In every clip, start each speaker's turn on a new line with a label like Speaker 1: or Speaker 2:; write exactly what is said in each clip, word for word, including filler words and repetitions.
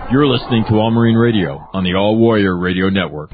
Speaker 1: You're listening to All Marine Radio on the All Warrior Radio Network.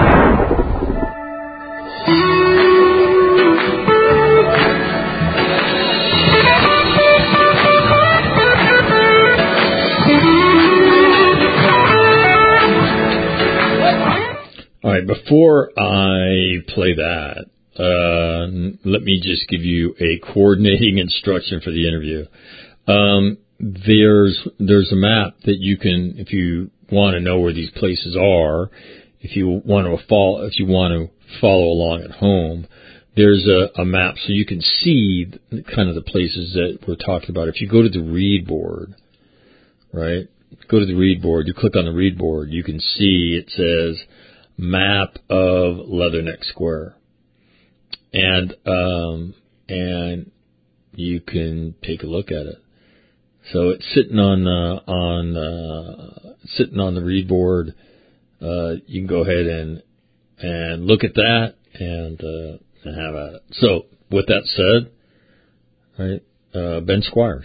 Speaker 1: All right, before I play that, uh, let me just give you a coordinating instruction for the interview. Um, there's there's a map that you can, if you want to know where these places are, if you want to follow, if you want to follow along at home, there's a, a map so you can see kind of the places that we're talking about. If you go to the read board, right? Go to the read board. You click on the read board. You can see it says map of Leatherneck Square, and um, and you can take a look at it. So it's sitting on uh, on uh, sitting on the read board. Uh, you can go ahead and and look at that and, uh, and have at it. So with that said, right, uh, Ben Squires.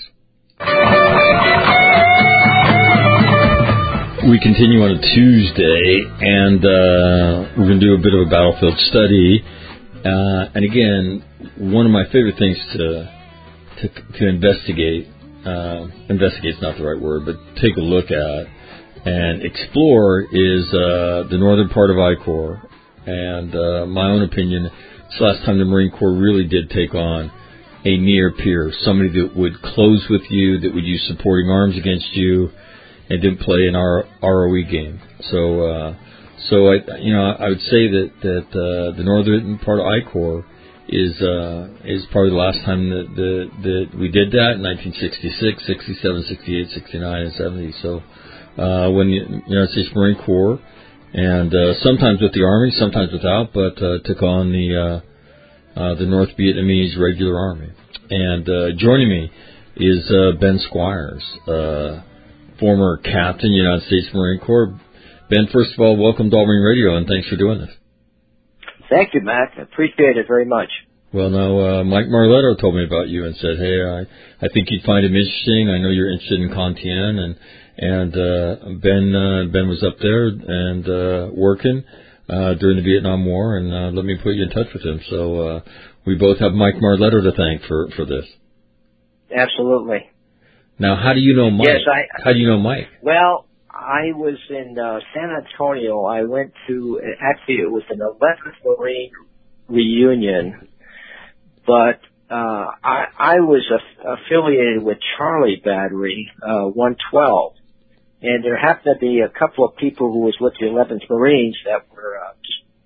Speaker 1: We continue on a Tuesday, and uh, we're going to do a bit of a battlefield study. Uh, and again, one of my favorite things to to, to investigate, uh, investigate's not the right word, but take a look at and explore is uh, the northern part of I Corps. And uh, my own opinion, it's the last time the Marine Corps really did take on a near peer, somebody that would close with you, that would use supporting arms against you, and didn't play an R O E game. So, uh, so I, you know, I would say that that uh, the northern part of I Corps is uh, is probably the last time that, that that we did that in nineteen sixty-six, sixty-seven, sixty-eight, sixty-nine, and seventy. So, uh, when the United States Marine Corps, and uh, sometimes with the Army, sometimes without, but uh, took on the uh, uh, the North Vietnamese Regular Army. And uh, joining me is uh, Ben Squires, uh, former captain, United States Marine Corps. Ben, first of all, welcome to All Marine Radio, and thanks for doing this.
Speaker 2: Thank you, Matt. I appreciate it very much.
Speaker 1: Well, now, uh, Mike Marletto told me about you and said, hey, I, I think you'd find him interesting. I know you're interested in Contien, and and uh, Ben uh, Ben was up there and uh, working uh, during the Vietnam War, and uh, let me put you in touch with him. So uh, we both have Mike Marletto to thank for, for this.
Speaker 2: Absolutely.
Speaker 1: Now, how do you know Mike?
Speaker 2: Yes, I,
Speaker 1: how do you know Mike?
Speaker 2: Well, I was in uh, San Antonio. I went to, actually it was an eleventh Marine reunion, but uh, I, I was aff- affiliated with Charlie Battery, uh, one twelve, and there happened to be a couple of people who was with the eleventh Marines that were uh,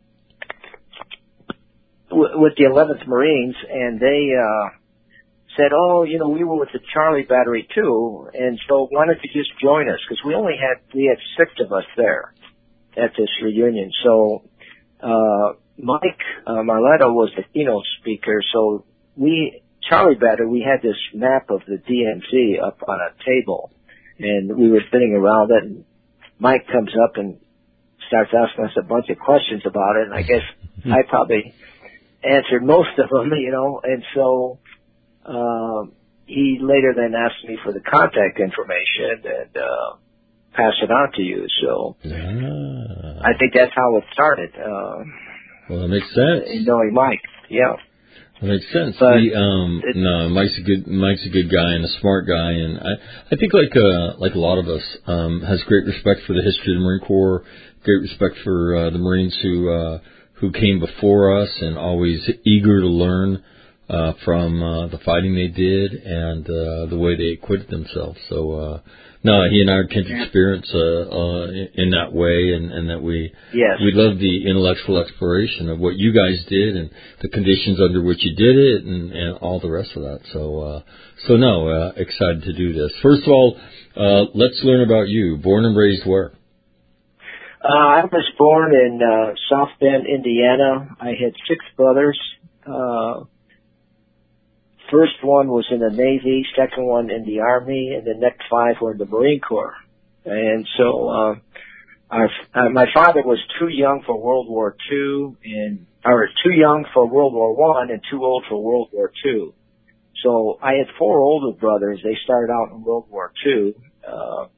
Speaker 2: w- with the eleventh Marines, and they uh, said, oh, you know, we were with the Charlie Battery too, and so why don't you just join us? Because we only had, we had six of us there at this reunion. So, uh, Mike uh, Marletto was the keynote speaker, so we, Charlie Battery, we had this map of the D M Z up on a table, and we were sitting around it, and Mike comes up and starts asking us a bunch of questions about it, and I guess I probably answered most of them, you know, and so, Um, he later then asked me for the contact information and uh, pass it on to you. So
Speaker 1: ah.
Speaker 2: I think that's how it started. Uh,
Speaker 1: well, that makes sense.
Speaker 2: Knowing Mike, yeah,
Speaker 1: that makes sense.
Speaker 2: But
Speaker 1: the, um,
Speaker 2: it,
Speaker 1: no, Mike's a good Mike's a good guy and a smart guy, and I I think like uh, like a lot of us um, has great respect for the history of the Marine Corps, great respect for uh, the Marines who uh, who came before us, and always eager to learn Uh, from uh, the fighting they did and uh, the way they acquitted themselves. So, uh, no, he and I had kindred experience uh, uh, in that way, and, and that we
Speaker 2: yes.
Speaker 1: we love the intellectual exploration of what you guys did and the conditions under which you did it, and, and all the rest of that. So, uh, so no, uh, excited to do this. First of all, uh, let's learn about you. Born and raised where?
Speaker 2: Uh, I was born in uh, South Bend, Indiana. I had six brothers. Uh, First one was in the Navy, second one in the Army, and the next five were in the Marine Corps. And so, uh, our, uh, my father was too young for World War Two, and or too young for World War One, and too old for World War Two. So I had four older brothers. They started out in World War Two. Uh,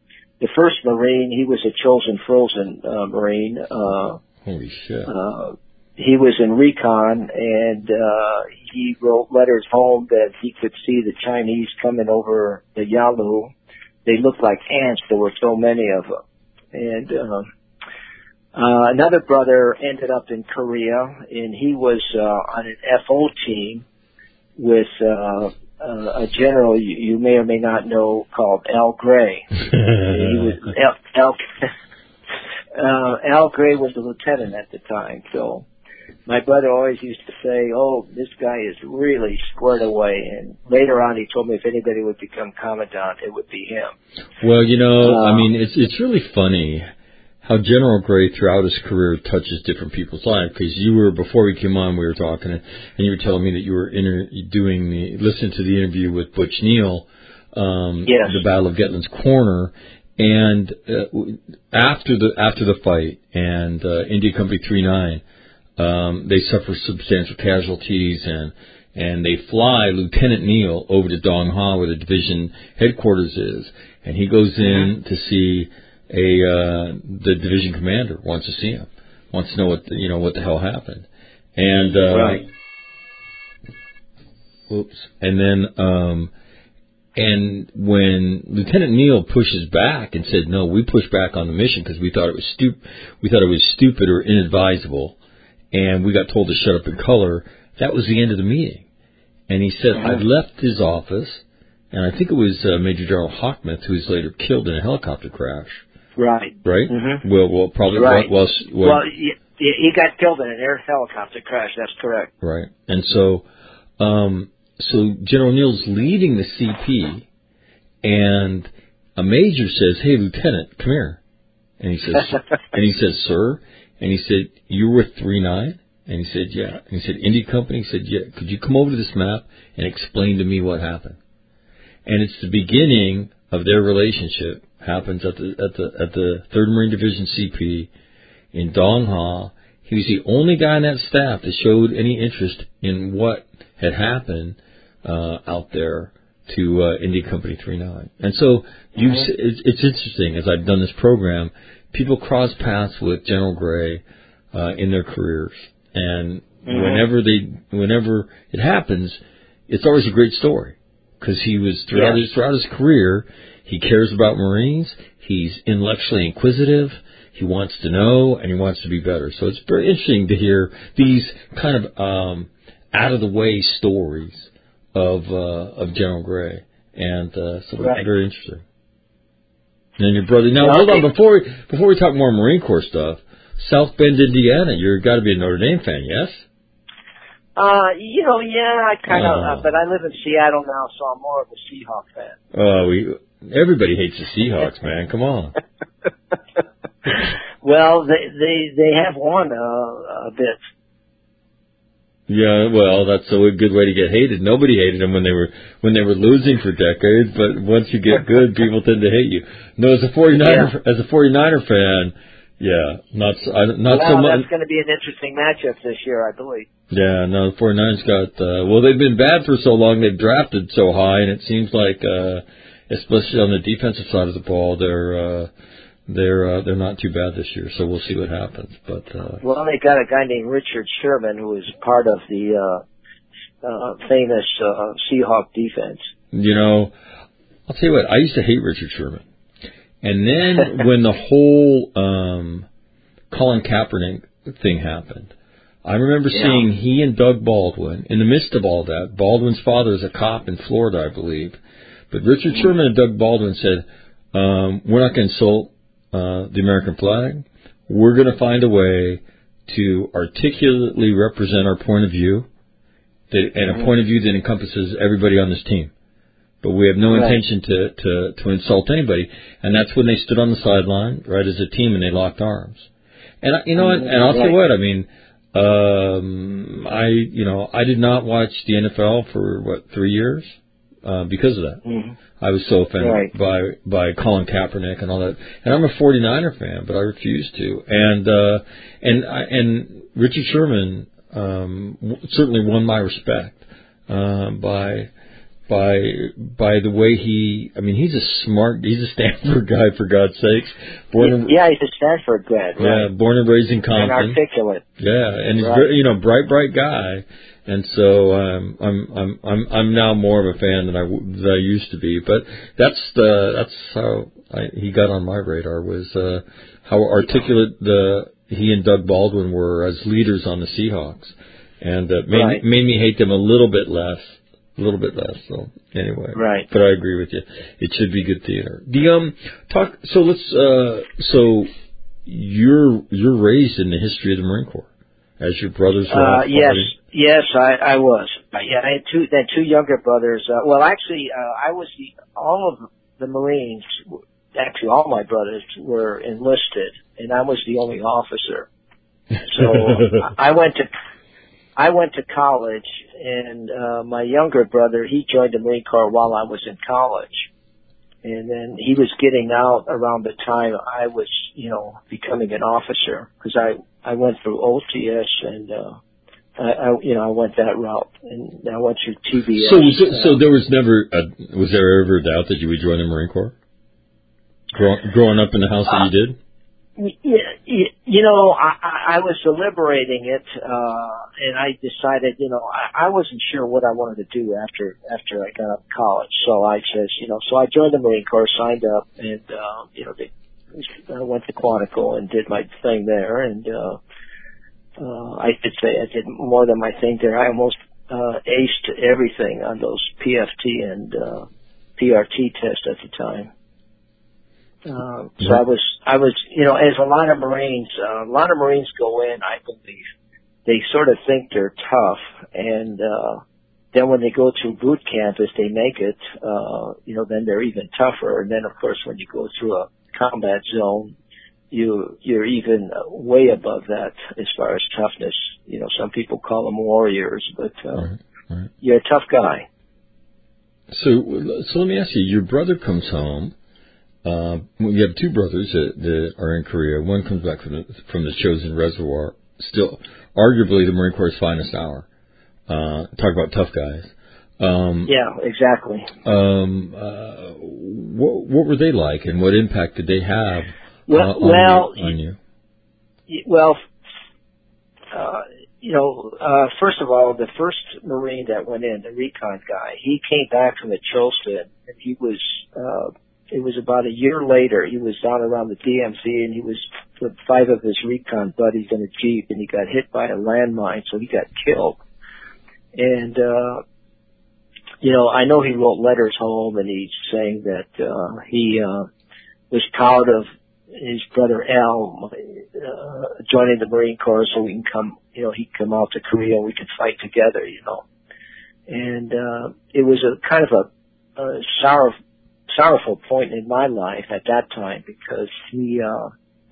Speaker 2: the first Marine, he was a chosen frozen uh, Marine. Uh,
Speaker 1: Holy shit.
Speaker 2: Uh, he was in recon, and uh, he wrote letters home that he could see the Chinese coming over the Yalu. They looked like ants. There were so many of them. And uh, uh, another brother ended up in Korea, and he was uh, on an F O team with uh, uh, a general you, you may or may not know called Al Gray. He was Al. Al Uh, Al Gray was a lieutenant at the time, so my brother always used to say, oh, this guy is really squared away, and later on he told me if anybody would become commandant, it would be him.
Speaker 1: Well, you know,
Speaker 2: uh,
Speaker 1: I mean, it's it's really funny how General Gray throughout his career touches different people's lives, because you were, before we came on, we were talking, and you were telling me that you were inter- doing the, listening to the interview with Butch Neal, um,
Speaker 2: yes.
Speaker 1: the Battle of Getlin's Corner. And uh, after the after the fight, and uh, India Company three nine, um, they suffer substantial casualties, and and they fly Lieutenant Neal over to Dong Ha, where the division headquarters is, and he goes in to see a uh, the division commander, wants to see him, wants to know what the, you know what the hell happened, and uh,
Speaker 2: right.
Speaker 1: Oops, and then. Um, And when Lieutenant Neal pushes back and said, no, we pushed back on the mission because we thought it was stup- we thought it was stupid or inadvisable, and we got told to shut up in color, that was the end of the meeting. And he said,
Speaker 2: Mm-hmm.
Speaker 1: I left his office, and I think it was uh, Major General Hockmouth, who was later killed in a helicopter crash.
Speaker 2: Right.
Speaker 1: Right?
Speaker 2: Mm-hmm.
Speaker 1: Well, well, probably.
Speaker 2: Right.
Speaker 1: Well, well,
Speaker 2: well he, he got killed in an air helicopter crash. That's correct.
Speaker 1: Right. And so, um, So General Neal's leading the C P, and a major says, "Hey, Lieutenant, come here." And he says, "And he says, sir." And he said, "You were three nine?" And he said, "Yeah." And he said, "India Company?" He said, "Yeah." "Could you come over to this map and explain to me what happened?" And it's the beginning of their relationship. Happens at the at the at the Third Marine Division C P in Dong Ha. He was the only guy on that staff that showed any interest in what had happened uh, out there to uh, India Company three nine. And so you, mm-hmm. it's, it's interesting, as I've done this program, people cross paths with General Gray uh, in their careers. And mm-hmm. whenever they, whenever it happens, it's always a great story. Because he was, throughout,
Speaker 2: yes.
Speaker 1: his, throughout his career, he cares about Marines, he's intellectually inquisitive, he wants to know, and he wants to be better. So it's very interesting to hear these kind of um, out-of-the-way stories of uh, of General Gray, and uh, so
Speaker 2: right.
Speaker 1: very interesting. And your brother. Now,
Speaker 2: well,
Speaker 1: hold
Speaker 2: okay.
Speaker 1: on before we, before we talk more Marine Corps stuff. South Bend, Indiana. You've got to be a Notre Dame fan, yes?
Speaker 2: Uh, you know, yeah, I kind of,
Speaker 1: uh,
Speaker 2: uh, but I live in Seattle now, so I'm more of a Seahawk fan.
Speaker 1: Oh, uh, we everybody hates the Seahawks, man. Come on.
Speaker 2: Well, they they they have won uh, a bit.
Speaker 1: Yeah, well, that's a good way to get hated. Nobody hated them when they were when they were losing for decades, but once you get good, people tend to hate you. No, as a forty-niner yeah. as a forty-niner fan, yeah, not so, not
Speaker 2: well,
Speaker 1: so much.
Speaker 2: That's going to be an interesting matchup this year, I believe.
Speaker 1: Yeah, no, the forty-niners got uh, well. They've been bad for so long. They've drafted so high, and it seems like, uh, especially on the defensive side of the ball, they're. Uh, They're uh, they're not too bad this year, so we'll see what happens. But uh,
Speaker 2: well, they got a guy named Richard Sherman who is part of the uh, uh, famous uh, Seahawk defense.
Speaker 1: You know, I'll tell you what. I used to hate Richard Sherman, and then when the whole um, Colin Kaepernick thing happened, I remember
Speaker 2: yeah.
Speaker 1: seeing he and Doug Baldwin in the midst of all that. Baldwin's father is a cop in Florida, I believe, but Richard mm-hmm. Sherman and Doug Baldwin said, um, "We're not going to insult Uh, the American flag. We're going to find a way to articulately represent our point of view, that, and a point of view that encompasses everybody on this team. But we have no
Speaker 2: right.
Speaker 1: intention to, to, to insult anybody." And that's when they stood on the sideline, right, as a team, and they locked arms. And you know, and, and I'll tell you what, I mean, um, I you know, I did not watch the N F L for what three years uh, because of that.
Speaker 2: Mm-hmm.
Speaker 1: I was so offended
Speaker 2: right.
Speaker 1: by by Colin Kaepernick and all that. And I'm a forty-niner fan, but I refuse to. And uh, and and Richard Sherman um, certainly won my respect uh, by by by the way he. I mean, he's a smart. He's a Stanford guy, for God's sakes. Born
Speaker 2: yeah,
Speaker 1: and,
Speaker 2: yeah, he's a Stanford grad. Right?
Speaker 1: Yeah, born and raised in Compton.
Speaker 2: And articulate.
Speaker 1: Yeah, and he's
Speaker 2: right.
Speaker 1: very, you know, bright, bright guy. And so um, I'm I'm I'm I'm now more of a fan than I than I used to be. But that's the that's how I, he got on my radar, was uh, how articulate the he and Doug Baldwin were as leaders on the Seahawks, and uh, made
Speaker 2: right.
Speaker 1: made me hate them a little bit less, a little bit less. So anyway,
Speaker 2: right.
Speaker 1: But I agree with you. It should be good theater. The um talk. So let's uh so you're you're raised in the history of the Marine Corps. As your brothers were
Speaker 2: uh, yes,
Speaker 1: fighting?
Speaker 2: yes, I, I was. Yeah, I had two, I had two younger brothers. Uh, well, actually, uh, I was the, all of the Marines, actually all my brothers were enlisted, and I was the only officer. So I went to, I went to college, and, uh, my younger brother, he joined the Marine Corps while I was in college. And then he was getting out around the time I was, you know, becoming an officer, because I, I went through O T S and, uh, I, I, you know, I went that route, and I went through T B S.
Speaker 1: So, was it, uh, so there was never, a, was there ever a doubt that you would join the Marine Corps? Grow, growing up in the house that you did?
Speaker 2: Yeah, you know, I, I was deliberating it, uh, and I decided, you know, I, I wasn't sure what I wanted to do after, after I got out of college. So I said, you know, so I joined the Marine Corps, signed up, and, uh, you know, they, I went to Quantico and did my thing there, and, uh, uh, I could say I did more than my thing there. I almost, uh, aced everything on those P F T and, uh, P R T tests at the time. Um, so I was, I was, you know, as a lot of Marines, uh, a lot of Marines go in, I believe, they sort of think they're tough, and, uh, then when they go through boot camp, if they make it, uh, you know, then they're even tougher. And then, of course, when you go through a combat zone, you, you're even way above that as far as toughness. You know, some people call them warriors, but, uh,
Speaker 1: right, right.
Speaker 2: You're a tough guy.
Speaker 1: So, so let me ask you, your brother comes home. Uh, well, you have two brothers that, that are in Korea. One comes back from the, from the Chosin Reservoir, still arguably the Marine Corps' finest hour. Uh, talk about tough guys. Um,
Speaker 2: yeah, exactly.
Speaker 1: Um, uh, what, what were they like, and what impact did they have
Speaker 2: well,
Speaker 1: uh, on,
Speaker 2: well,
Speaker 1: you, on you?
Speaker 2: Well, uh, you know, uh, first of all, the first Marine that went in, the recon guy, he came back from the Chosin, and he was, uh, it was about a year later. He was down around the D M Z, and he was with five of his recon buddies in a Jeep, and he got hit by a landmine, so he got killed. And, uh, you know, I know he wrote letters home, and he's saying that, uh, he, uh, was proud of his brother Al, uh, joining the Marine Corps so we can come, you know, he can come out to Korea and we could fight together, you know. And, uh, it was a kind of a, a sorrow, sorrowful point in my life at that time, because he, uh,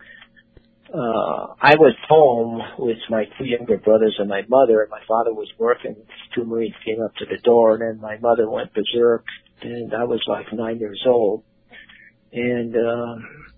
Speaker 2: uh, I was home with my two younger brothers and my mother, and my father was working. Two Marines came up to the door, and then my mother went berserk, and I was like nine years old. And, uh,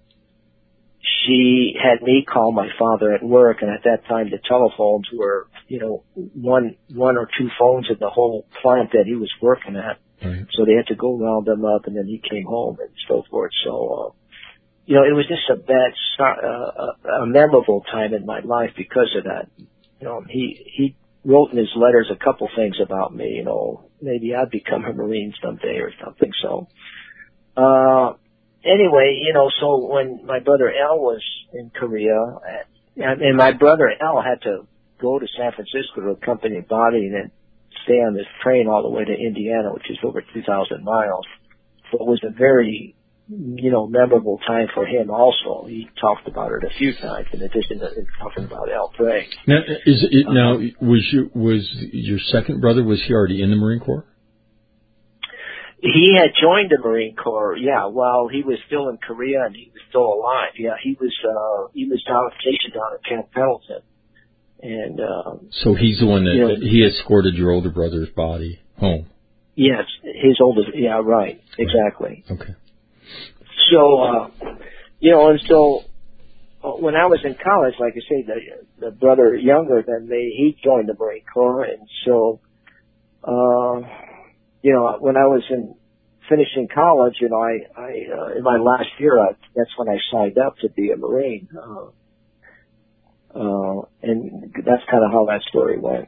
Speaker 2: she had me call my father at work, and at that time the telephones were, you know, one, one or two phones in the whole plant that he was working at.
Speaker 1: Right.
Speaker 2: So they had to go round them up, and then he came home and so forth. So, uh, you know, it was just a bad, uh, a memorable time in my life because of that. You know, he, he wrote in his letters a couple things about me, you know, maybe I'd become a Marine someday or something. So, uh, anyway, you know, so when my brother Al was in Korea, and my brother Al had to go to San Francisco to accompany a body and then stay on this train all the way to Indiana, which is over two thousand miles. So it was a very, you know, memorable time for him also. He talked about it a few times in addition to talking about Al Prey.
Speaker 1: Now, is it,
Speaker 2: uh,
Speaker 1: now, was your, was your second brother, was he already in the Marine Corps?
Speaker 2: He had joined the Marine Corps, yeah, while he was still in Korea and he was still alive. Yeah, he was, uh, he was down, stationed down at Camp Pendleton. And, uh,
Speaker 1: so he's the one that,
Speaker 2: you know,
Speaker 1: he escorted your older brother's body home.
Speaker 2: Yes, his oldest, yeah, right, exactly.
Speaker 1: Right. Okay.
Speaker 2: So, uh, you know, and so uh, when I was in college, like I say, the, the brother younger than me, he joined the Marine Corps, and so, uh, you know, when I was in finishing college, you know, I, I uh, in my last year, I, that's when I signed up to be a Marine. Uh, uh, and that's kind of how that story went.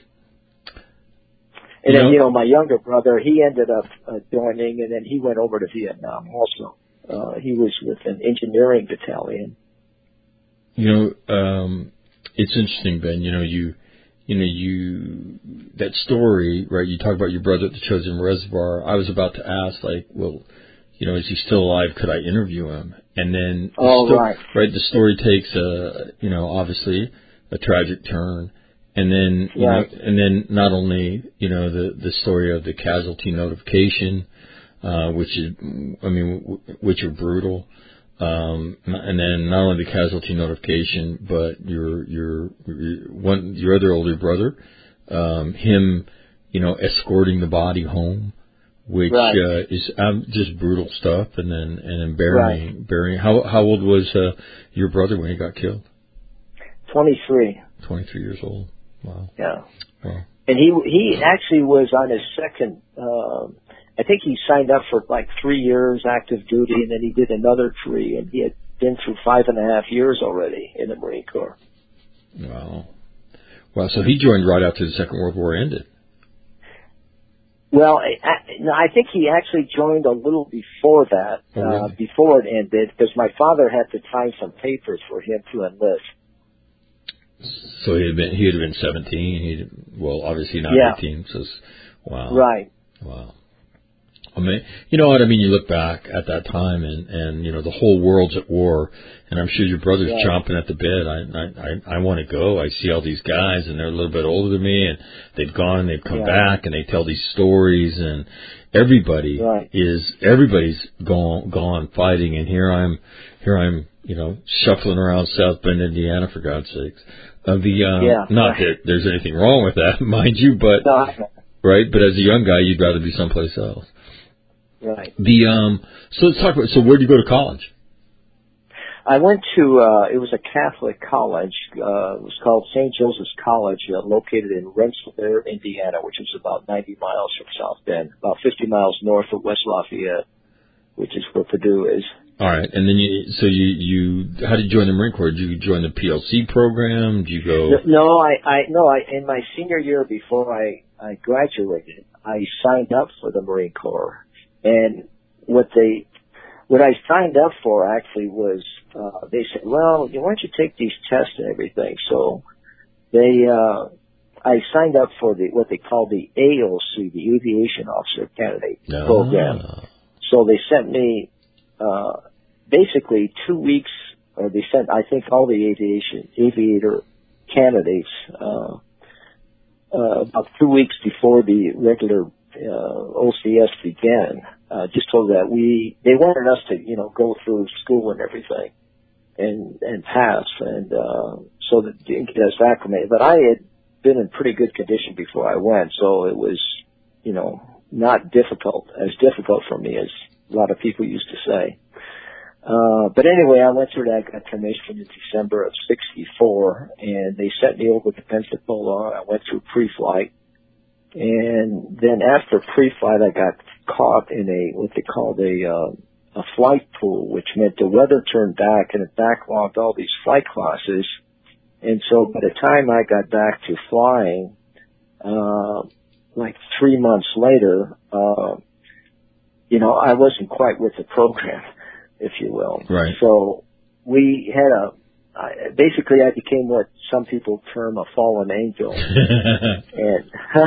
Speaker 2: And
Speaker 1: you
Speaker 2: then,
Speaker 1: know,
Speaker 2: you know, my younger brother, he ended up uh, joining, and then he went over to Vietnam also. Uh, he was with an engineering battalion.
Speaker 1: You know, um, it's interesting, Ben. You know, you, you know, you, that story, right? You talk about your brother at the Chosin Reservoir. I was about to ask, like, well, you know, is he still alive? Could I interview him? And then, the
Speaker 2: oh,
Speaker 1: sto-
Speaker 2: right.
Speaker 1: right, the story takes a, you know, obviously a tragic turn. And then, you
Speaker 2: right.
Speaker 1: know, and then not only, you know, the, the story of the casualty notification, uh, which is, I mean, w- which are brutal. Um, and then not only the casualty notification, but your, your, your one, your other older brother, um, him, you know, escorting the body home, which,
Speaker 2: right.
Speaker 1: uh, is um, just brutal stuff. And then, and then burying, right. burying, how, how old was, uh, your brother when he got killed?
Speaker 2: twenty-three.
Speaker 1: twenty-three years old. Wow.
Speaker 2: Yeah.
Speaker 1: Wow.
Speaker 2: And he, he actually was on his second, um, I think he signed up for like three years active duty, and then he did another three, and he had been through five and a half years already in the Marine Corps.
Speaker 1: Wow. Wow. So he joined right after the Second World War ended.
Speaker 2: Well, I, I, no, I think he actually joined a little before that,
Speaker 1: oh, really?
Speaker 2: uh, before it ended, because my father had to sign some papers for him to enlist.
Speaker 1: So he had been, he had been seventeen. He well, obviously not
Speaker 2: yeah.
Speaker 1: eighteen. So, wow.
Speaker 2: Right.
Speaker 1: Wow. I mean, you know what I mean? You look back at that time, and and you know the whole world's at war, and I'm sure your brother's
Speaker 2: right.
Speaker 1: chomping at the bit. I I I, I want to go. I see all these guys, and they're a little bit older than me, and they've gone, they've come
Speaker 2: yeah.
Speaker 1: back, and they tell these stories, and everybody
Speaker 2: right.
Speaker 1: is everybody's gone gone fighting, and here I'm here I'm you know shuffling around South Bend, Indiana, for God's sakes. Uh, the uh,
Speaker 2: yeah.
Speaker 1: not
Speaker 2: right.
Speaker 1: that there's anything wrong with that, mind you, but
Speaker 2: no.
Speaker 1: right. But as a young guy, you'd rather be someplace else.
Speaker 2: Right.
Speaker 1: The um. So let's talk about. So where did you go to college?
Speaker 2: I went to. uh It was a Catholic college. Uh, it was called Saint Joseph's College, uh, located in Rensselaer, Indiana, which is about ninety miles from South Bend, about fifty miles north of West Lafayette, which is where Purdue is.
Speaker 1: All right, and then you. So you you. How did you join the Marine Corps? Did you join the P L C program? Did you go?
Speaker 2: No, I I no. I in my senior year before I I graduated, I signed up for the Marine Corps. And what they, what I signed up for actually was, uh, they said, well, why don't you take these tests and everything? So they, uh, I signed up for the, what they call the A O C, the Aviation Officer Candidate
Speaker 1: ah.
Speaker 2: Program. So they sent me, uh, basically two weeks, or they sent, I think, all the aviation, aviator candidates, uh, uh, about two weeks before the regular Uh, O C S began, uh, just so that we, they wanted us to, you know, go through school and everything and, and pass and, uh, so that they get us acclimated. But I had been in pretty good condition before I went, so it was, you know, not difficult, as difficult for me as a lot of people used to say. Uh, but anyway, I went through that, got commissioned in December of sixty-four, and they sent me over to Pensacola. I went through pre-flight. And then after pre-flight, I got caught in a, what they called a, uh, a flight pool, which meant the weather turned back and it backlogged all these flight classes. And so by the time I got back to flying, uh, like three months later, uh, you know, I wasn't quite with the program, if you will.
Speaker 1: Right.
Speaker 2: So we had a, I, basically, I became what some people term a fallen angel, and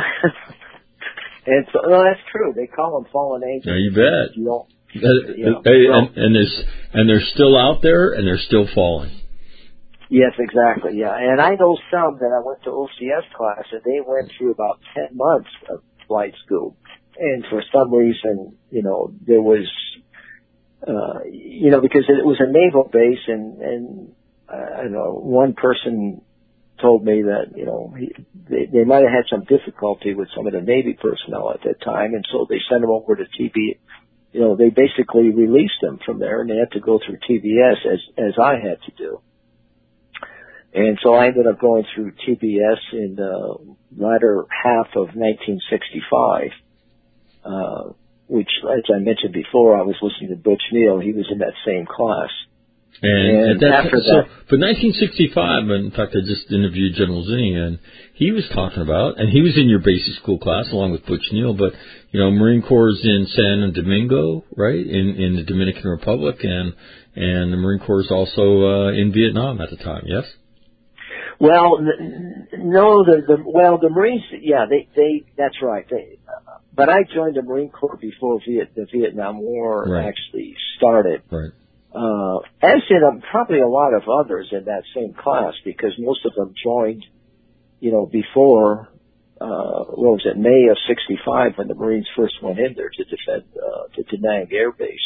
Speaker 2: and so no, that's true. They call them fallen angels.
Speaker 1: Yeah, you bet.
Speaker 2: You don't,
Speaker 1: uh,
Speaker 2: you know,
Speaker 1: hey,
Speaker 2: so,
Speaker 1: and, and there's and they're still out there, and they're still falling.
Speaker 2: Yes, exactly. Yeah, and I know some that I went to O C S class, and they went through about ten months of flight school, and for some reason, you know, there was, uh, you know, because it was a naval base, and and. I don't know, one person told me that, you know, he, they, they might have had some difficulty with some of the Navy personnel at that time, and so they sent them over to T B S. You know, they basically released them from there, and they had to go through T B S as, as I had to do. And so I ended up going through T B S in the latter half of nineteen sixty-five. uh, which, as I mentioned before, I was listening to Butch Neal. He was in that same class.
Speaker 1: And, and
Speaker 2: after
Speaker 1: so,
Speaker 2: that,
Speaker 1: but nineteen sixty-five, in fact, I just interviewed General Zinni, and he was talking about, and he was in your basic school class along with Butch Neal, but, you know, Marine Corps is in San Domingo, right, in, in the Dominican Republic, and, and the Marine Corps is also, uh, in Vietnam at the time, yes?
Speaker 2: Well, no, the, the, well, the Marines, yeah, they, they, that's right. They, uh, but I joined the Marine Corps before Viet, the Vietnam War
Speaker 1: right.
Speaker 2: actually started.
Speaker 1: Right.
Speaker 2: Uh, as did um, probably a lot of others in that same class, because most of them joined, you know, before, uh, what was it, May of sixty-five, when the Marines first went in there to defend, uh, the Da Nang Air Base.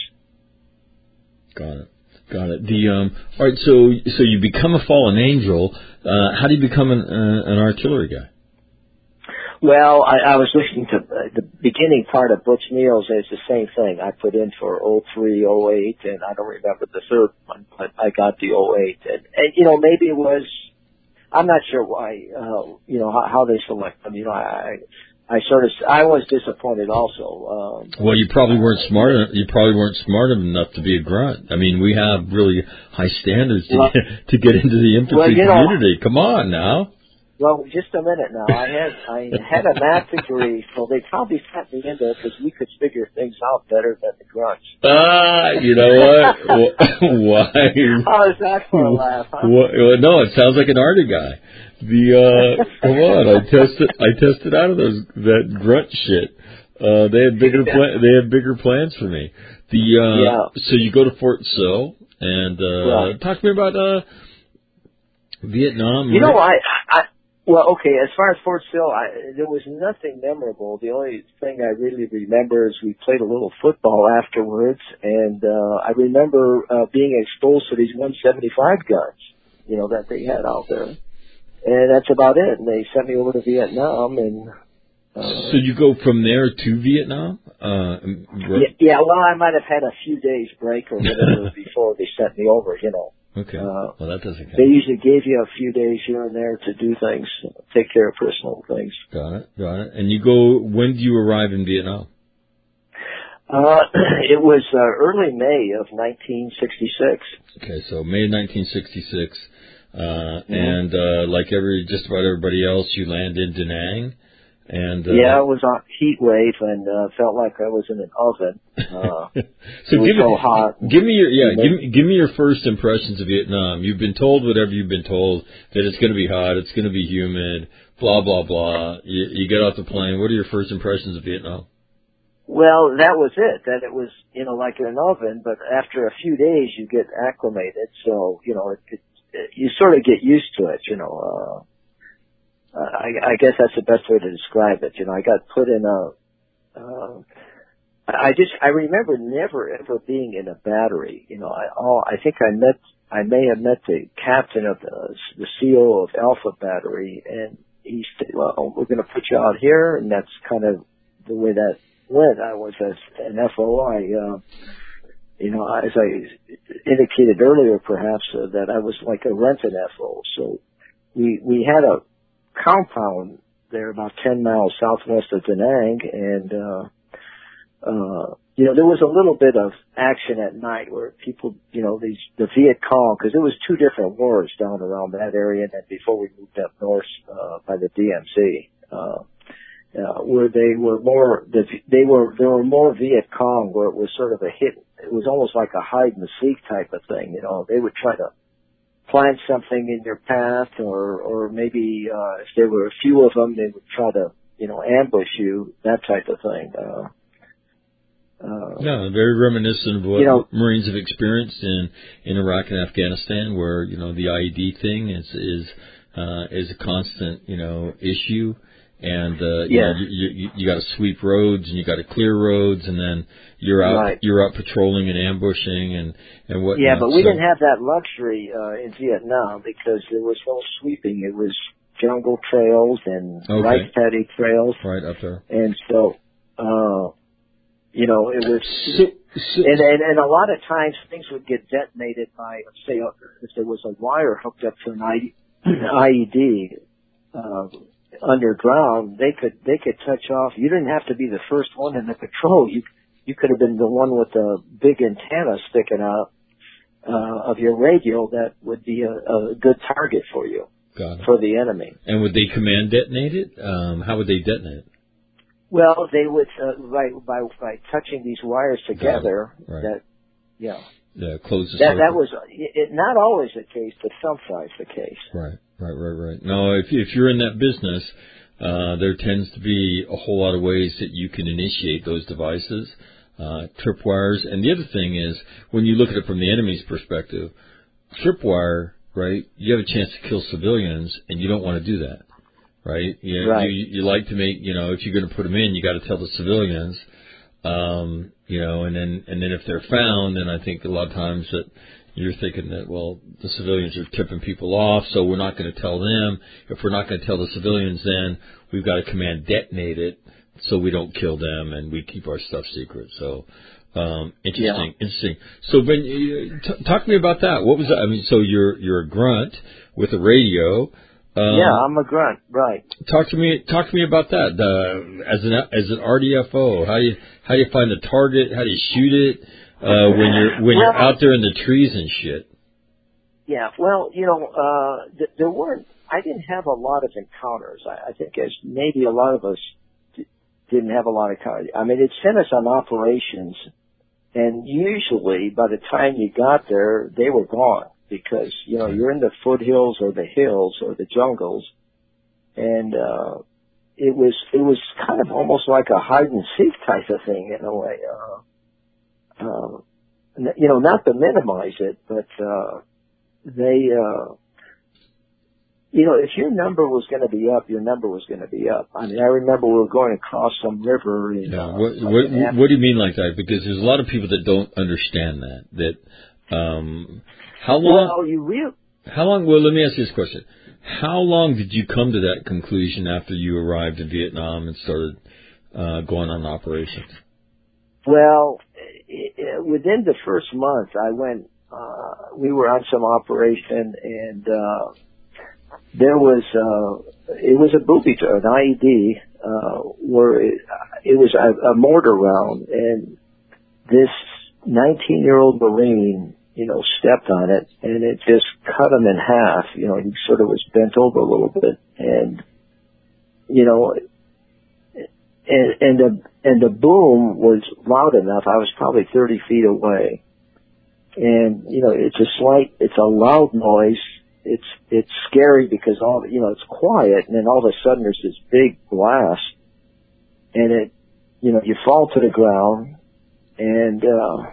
Speaker 1: Got it. Got it. The, um, all right, so, so you become a fallen angel. Uh, how do you become an, uh, an artillery guy?
Speaker 2: Well, I, I was listening to uh, the beginning part of Butch Neal's, and it's the same thing. I put in for oh three, oh eight, and I don't remember the third one, but I got the oh eight. And, and you know, maybe it was, I'm not sure why, uh, you know, how, how they select them. You know, I, I sort of, I was disappointed also. Um,
Speaker 1: well, you probably weren't smart enough, you probably weren't smart enough to be a grunt. I mean, we have really high standards to,
Speaker 2: well,
Speaker 1: get, to get into the infantry
Speaker 2: well, you
Speaker 1: community.
Speaker 2: know,
Speaker 1: Come on now.
Speaker 2: Well, just a minute now. I had I had a math degree, so they probably sent me in there because we could figure things out better than the grunts.
Speaker 1: Ah, you know what? Why?
Speaker 2: How is that for a laugh? Huh?
Speaker 1: What, well, no, it sounds like an arty guy. The uh, come on, I tested I tested out of those that grunt shit. Uh, they had bigger pla- they had bigger plans for me. The uh,
Speaker 2: yeah.
Speaker 1: So you go to Fort Sill and uh,
Speaker 2: right.
Speaker 1: talk to me about uh, Vietnam.
Speaker 2: You
Speaker 1: right?
Speaker 2: know, I. I Well, okay, as far as Fort Sill, I, there was nothing memorable. The only thing I really remember is we played a little football afterwards, and uh, I remember uh, being exposed to these one seventy-five guns, you know, that they had out there. And that's about it. And they sent me over to Vietnam, and... Uh,
Speaker 1: so you go from there to Vietnam? Uh,
Speaker 2: yeah, yeah, well, I might have had a few days break or whatever before they sent me over, you know.
Speaker 1: Okay.
Speaker 2: Uh,
Speaker 1: well, that doesn't count.
Speaker 2: They usually gave you a few days here and there to do things, take care of personal things.
Speaker 1: Got it, got it. And you go, when do you arrive in Vietnam?
Speaker 2: Uh, it was uh, early May of nineteen sixty-six.
Speaker 1: Okay, so May nineteen sixty-six. Uh,
Speaker 2: mm-hmm.
Speaker 1: And uh, like every just about everybody else, you land in Da Nang. And, uh,
Speaker 2: yeah, it was a heat wave and uh, felt like I was in an oven. Uh,
Speaker 1: so
Speaker 2: it was
Speaker 1: give me,
Speaker 2: so hot.
Speaker 1: Give me your yeah, give me give me your first impressions of Vietnam. You've been told whatever you've been told, that it's going to be hot, it's going to be humid, blah blah blah. You, you get off the plane. What are your first impressions of Vietnam?
Speaker 2: Well, that was it. That it was, you know, like in an oven. But after a few days, you get acclimated. So, you know, it, it, it, you sort of get used to it. You know. Uh, Uh, I, I guess that's the best way to describe it. You know, I got put in a, uh, I just, I remember never ever being in a battery. You know, I, all, I think I met, I may have met the captain of the, the C O of Alpha Battery, and he said, well, we're going to put you out here, and that's kind of the way that went. I was as an F O. I, uh, you know, as I indicated earlier, perhaps, uh, that I was like a rented F O. So we, we had a compound there about ten miles southwest of Da Nang, and uh uh you know, there was a little bit of action at night where people, you know, these the Viet Cong, because there was two different wars down around that area, and then before we moved up north uh by the D M Z, uh, uh where they were more the they were there were more Viet Cong, where it was sort of a hit, it was almost like a hide and seek type of thing. You know, they would try to plant something in your path, or or maybe uh if there were a few of them, they would try to, you know, ambush you, that type of thing. Uh, uh
Speaker 1: yeah, very reminiscent of what
Speaker 2: you know,
Speaker 1: Marines have experienced in in Iraq and Afghanistan, where, you know, the I E D thing is is uh is a constant, you know, issue. And, uh, you
Speaker 2: yeah.
Speaker 1: know, you, you, you got to sweep roads and you got to clear roads, and then you're out,
Speaker 2: right.
Speaker 1: you're out patrolling and ambushing and, and whatnot.
Speaker 2: Yeah, but we
Speaker 1: so.
Speaker 2: didn't have that luxury, uh, in Vietnam, because there was no sweeping. It was jungle trails and
Speaker 1: okay.
Speaker 2: rice paddy trails.
Speaker 1: Right up there.
Speaker 2: And so, uh, you know, it was,
Speaker 1: so, so,
Speaker 2: and, and, and a lot of times things would get detonated by, say, if there was a wire hooked up to an I E D, uh, underground, they could they could touch off. You didn't have to be the first one in the patrol. You you could have been the one with the big antenna sticking out uh, of your radio. That would be a, a good target for you, for the enemy.
Speaker 1: And would they command detonate it? Um, how would they detonate it?
Speaker 2: Well, they would uh, by by by touching these wires together.
Speaker 1: Right.
Speaker 2: That yeah.
Speaker 1: Yeah, close the
Speaker 2: that
Speaker 1: circuit.
Speaker 2: that was it, not always the case, but sometimes the case.
Speaker 1: Right, right, right, right. No, if if you're in that business, uh, there tends to be a whole lot of ways that you can initiate those devices, uh, tripwires. And the other thing is, when you look at it from the enemy's perspective, tripwire, right? You have a chance to kill civilians, and you don't want to do that, right? You,
Speaker 2: right.
Speaker 1: You, you like to make, you know, if you're going to put them in, you got to tell the civilians. Um, you know, and then, and then if they're found, then I think a lot of times that you're thinking that, well, the civilians are tipping people off, so we're not going to tell them. If we're not going to tell the civilians, then we've got to command detonate it so we don't kill them and we keep our stuff secret. So, um, interesting, yeah. interesting. So, Ben, t- talk to me about that. What was that? I mean, so you're, you're a grunt with a radio.
Speaker 2: Um, yeah, I'm a grunt, right.
Speaker 1: Talk to me. Talk to me about that. Uh, as an as an R D F O, how do you how do you find the target? How do you shoot it uh, when you're when
Speaker 2: well,
Speaker 1: you're out there in the trees and shit?
Speaker 2: Yeah, well, you know, uh, th- there weren't. I didn't have a lot of encounters. I, I think as maybe a lot of us d- didn't have a lot of encounters. I mean, it sent us on operations, and usually by the time you got there, they were gone. Because, you know, you're in the foothills or the hills or the jungles, and uh, it was it was kind of almost like a hide and seek type of thing in a way. Uh, uh, you know, not to minimize it, but uh, they, uh, you know, if your number was going to be up, your number was going to be up. I mean, I remember we were going across some river. In,
Speaker 1: yeah.
Speaker 2: Uh,
Speaker 1: what, what, what, what do you mean like that? Because there's a lot of people that don't understand that. That um, how long?
Speaker 2: Well, you real.
Speaker 1: How long? Well, let me ask you this question: how long did you come to that conclusion after you arrived in Vietnam and started uh, going on operations?
Speaker 2: Well, it, it, within the first month, I went. Uh, we were on some operation, and uh, there was uh, it was a booby trap, an I E D, uh, where it, it was a, a mortar round, and this nineteen-year-old Marine, you know, stepped on it, and it just cut him in half. You know, he sort of was bent over a little bit, and you know, and and the and the boom was loud enough. I was probably thirty feet away, and you know, it's a slight, it's a loud noise. It's it's scary because all you know, it's quiet, and then all of a sudden there's this big blast, and it, you know, you fall to the ground, and uh,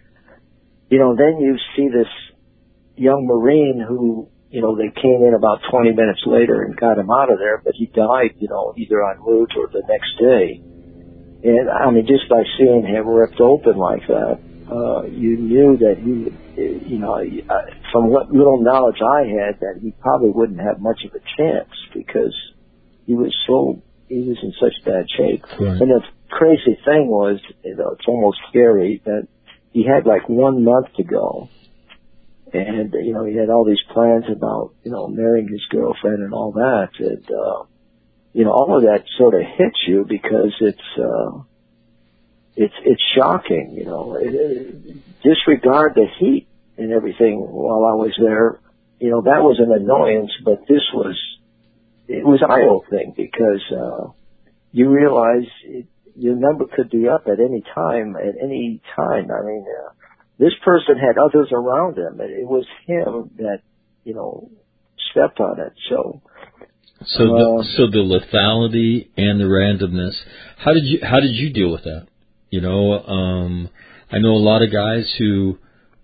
Speaker 2: you know, then you see this young Marine who, you know, they came in about twenty minutes later and got him out of there, but he died, you know, either en route or the next day. And I mean, just by seeing him ripped open like that, uh, you knew that he, you know, from what little knowledge I had, that he probably wouldn't have much of a chance because he was so, he was in such bad shape.
Speaker 1: Right.
Speaker 2: And the crazy thing was, you know, it's almost scary that he had like one month to go. And, you know, he had all these plans about, you know, marrying his girlfriend and all that. And, uh, you know, all of that sort of hits you because it's, uh, it's, it's shocking, you know. It, it, disregard the heat and everything while I was there. You know, that was an annoyance, but this was, it was eye-opening because, uh, you realize it, your number could be up at any time, at any time. I mean, uh, this person had others around him. It, it was him that, you know, stepped on it. So,
Speaker 1: so the, uh, so the lethality and the randomness. How did you how did you deal with that? You know, um, I know a lot of guys who.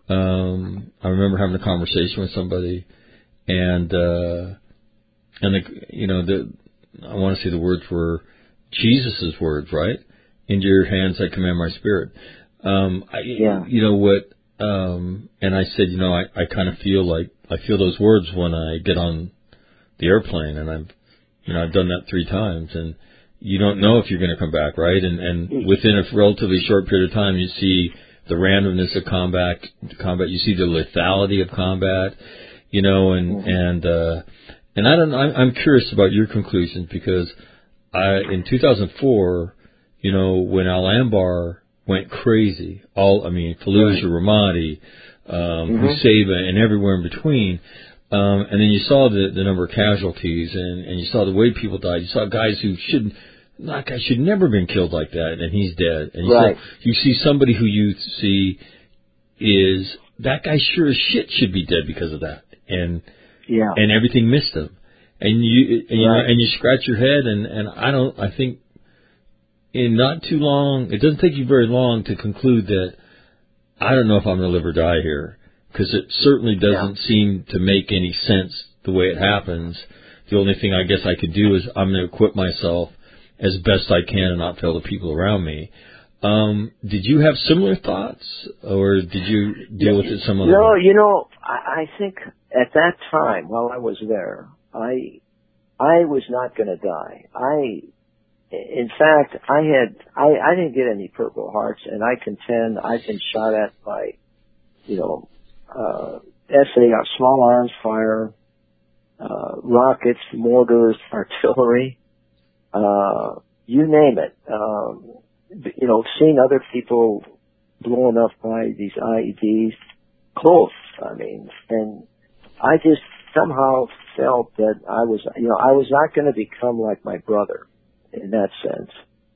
Speaker 1: Um, I remember having a conversation with somebody, and uh, and the, you know, the I want to say the words were Jesus' words, right? Into your hands I commend my spirit. Um, I,
Speaker 2: yeah.
Speaker 1: You know what? Um, and I said, you know, I, I kind of feel like I feel those words when I get on the airplane, and I've, you know, I've done that three times, and you don't know if you're going to come back, right? And, and within a relatively short period of time, you see the randomness of combat, combat. You see the lethality of combat, you know, and mm-hmm. and uh, and I don't know, I'm curious about your conclusions because I, in two thousand four, you know, when Al Anbar went crazy, all, I mean, Fallujah, Ramadi, um, mm-hmm. Husaybah, and everywhere in between, um, and then you saw the, the number of casualties, and, and you saw the way people died. You saw guys who shouldn't, that guy should never have been killed like that, and he's dead. And you,
Speaker 2: right.
Speaker 1: saw, you see somebody who you see is, that guy sure as shit should be dead because of that. And
Speaker 2: yeah.
Speaker 1: and everything missed him. And you and you,
Speaker 2: right.
Speaker 1: know, and you scratch your head, and, and I don't, I think in not too long, it doesn't take you very long to conclude that I don't know if I'm going to live or die here, because it certainly doesn't yeah. seem to make any sense the way it happens. The only thing I guess I could do is I'm going to equip myself as best I can and not fail the people around me. Um, did you have similar thoughts, or did you deal with it some other way?
Speaker 2: No, you know, I, I think at that time, while I was there, I I was not going to die. I, in fact, I had I, I didn't get any Purple Hearts, and I contend I've been shot at by, you know, uh, S A R, small arms fire, uh, rockets, mortars, artillery, uh, you name it. Um, you know, seeing other people blown up by these I E Ds, close, I mean, and I just somehow felt that I was, you know, I was not going to become like my brother in that sense.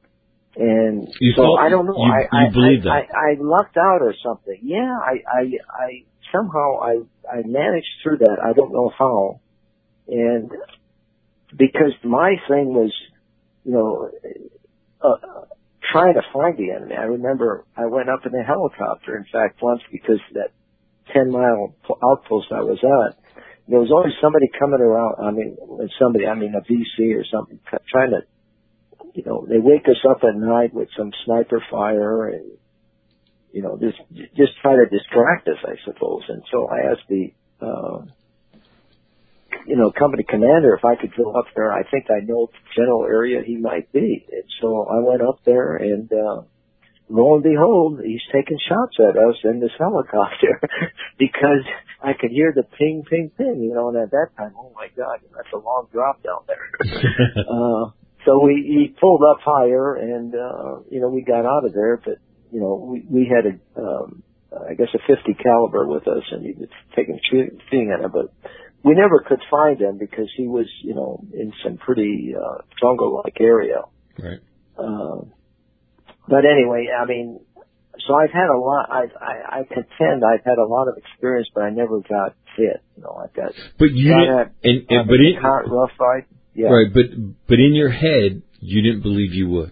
Speaker 2: And
Speaker 1: you
Speaker 2: so
Speaker 1: thought,
Speaker 2: I don't know,
Speaker 1: you,
Speaker 2: I,
Speaker 1: you
Speaker 2: I,
Speaker 1: believe
Speaker 2: I,
Speaker 1: that.
Speaker 2: I, I lucked out or something. Yeah, I, I, I somehow I, I managed through that. I don't know how. And because my thing was, you know, uh, trying to find the enemy. I remember I went up in a helicopter, in fact, once because that ten mile outpost I was at, there was always somebody coming around, I mean, somebody, I mean, a V C or something, trying to, you know, they wake us up at night with some sniper fire and, you know, just, just try to distract us, I suppose. And so I asked the, uh, you know, company commander if I could go up there. I think I know the general area he might be. And so I went up there, and uh, lo and behold, he's taking shots at us in this helicopter because I could hear the ping, ping, ping, you know, and at that time, oh my God, that's a long drop down there. uh, so we, he pulled up higher, and, uh, you know, we got out of there, but, you know, we, we had a, um, I guess a fifty caliber with us, and he was taking shooting at it, but we never could find him because he was, you know, in some pretty uh, jungle-like area.
Speaker 1: Right.
Speaker 2: Uh, but anyway, I mean, so I've had a lot. I, I I contend I've had a lot of experience, but I never got hit. You know, I got.
Speaker 1: But you
Speaker 2: got
Speaker 1: didn't.
Speaker 2: At,
Speaker 1: and, and, but in,
Speaker 2: rough ride. Yeah.
Speaker 1: Right. But but in your head, you didn't believe you would.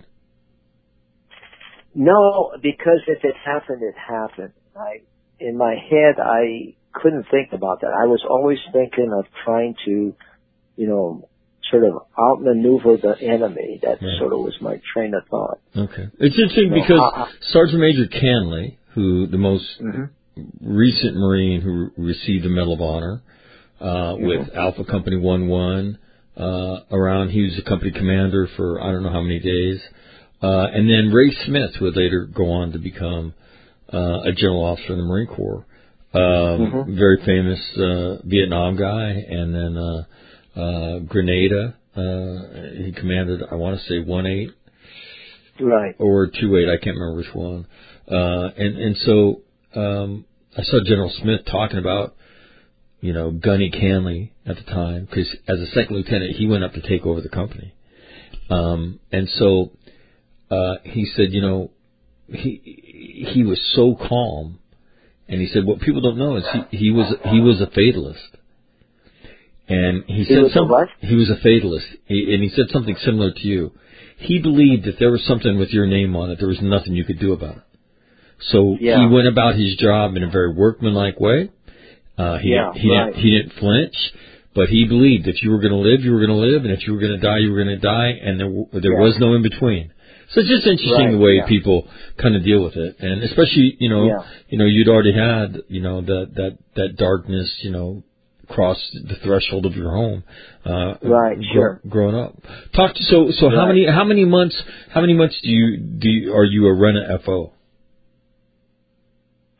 Speaker 2: No, because if it happened, it happened. I in my head, I couldn't think about that. I was always thinking of trying to, you know, sort of outmaneuver the enemy. That
Speaker 1: right.
Speaker 2: sort of was my train of thought.
Speaker 1: Okay. It's interesting you know, because uh, Sergeant Major Canley, who the most mm-hmm. recent Marine who received the Medal of Honor uh, mm-hmm. with Alpha Company one one uh, around, he was the company commander for I don't know how many days. Uh, and then Ray Smith would later go on to become uh, a general officer in the Marine Corps. Um, mm-hmm. Very famous uh, Vietnam guy, and then uh, uh, Grenada. Uh, he commanded, I want to say one eight,
Speaker 2: right,
Speaker 1: or two eight. I can't remember which one. Uh, and and so um, I saw General Smith talking about, you know, Gunny Canley at the time, because as a second lieutenant, he went up to take over the company. Um, and so uh, he said, you know, he he was so calm. And he said, what people don't know is he, he was he was a fatalist. And he,
Speaker 2: he
Speaker 1: said
Speaker 2: was
Speaker 1: something.
Speaker 2: A what?
Speaker 1: He was a fatalist. He, and he said something similar to you. He believed that there was something with your name on it. There was nothing you could do about it. So
Speaker 2: yeah.
Speaker 1: he went about his job in a very workmanlike way. Uh, he
Speaker 2: yeah,
Speaker 1: he
Speaker 2: right.
Speaker 1: didn't, he didn't flinch, but he believed if you were going to live, you were going to live, and if you were going to die, you were going to die, and there there
Speaker 2: yeah.
Speaker 1: was no in between. So it's just interesting
Speaker 2: right,
Speaker 1: the way
Speaker 2: yeah.
Speaker 1: people kind of deal with it, and especially you know,
Speaker 2: yeah.
Speaker 1: you know, you'd already had you know that that that darkness, you know, cross the threshold of your home, uh,
Speaker 2: right?
Speaker 1: Gr-
Speaker 2: Sure.
Speaker 1: Growing up, talk to so so
Speaker 2: right.
Speaker 1: how many how many months how many months do you do you, are you a R E N A F O?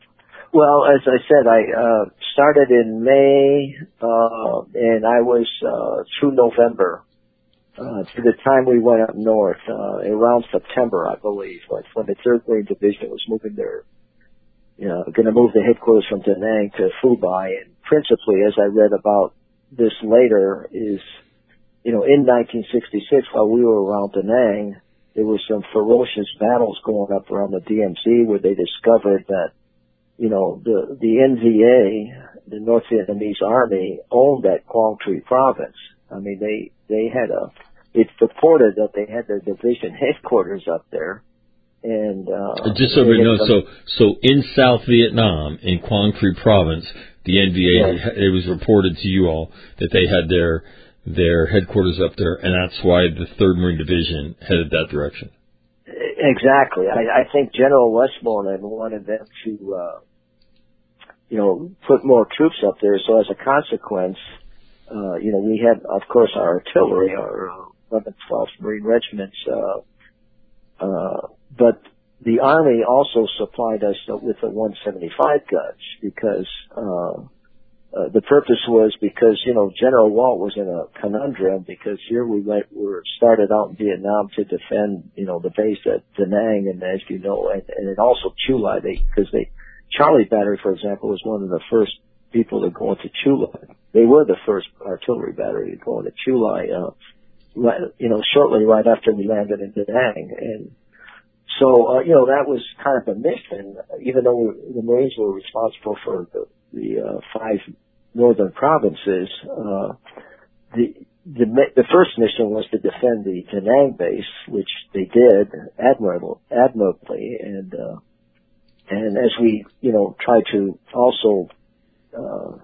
Speaker 2: Well, as I said, I uh, started in May, uh, and I was uh, through November. Uh, to the time we went up north, uh, around September, I believe, like when the third Marine Division was moving their, you know, going to move the headquarters from Da Nang to Phu Bai. And principally, as I read about this later, is, you know, in nineteen sixty-six, while we were around Da Nang, there were some ferocious battles going up around the D M Z where they discovered that, you know, the, the N V A, the North Vietnamese Army, owned that Quang Tri province. I mean, they, they had a, it's purported that they had their division headquarters up there. And, uh,
Speaker 1: just so we know, so, so in South Vietnam, in Quang Tri province, the N V A, yes. It was reported to you all that they had their, their headquarters up there, and that's why the third Marine Division headed that direction.
Speaker 2: Exactly. I, I think General Westmoreland wanted them to, uh, you know, put more troops up there. So as a consequence, uh, you know, we had, of course, our artillery, our uh, eleventh, twelfth Marine regiments, uh, uh, but the Army also supplied us with the one seventy-five guns because, uh, uh, the purpose was because, you know, General Walt was in a conundrum because here we went, we were started out in Vietnam to defend, you know, the base at Da Nang, and as you know, and, and then also Chu Lai, they, because they, Charlie Battery, for example, was one of the first people to go into Chu Lai. They were the first artillery battery to go into Chu Lai, uh, right, you know, shortly right after we landed in Da Nang. And so, uh, you know, that was kind of a mission, even though we, the Marines were responsible for the, the uh, five northern provinces. Uh, the, the the first mission was to defend the Da Nang base, which they did admirable, admirably, and uh, and as we, you know, tried to also uh,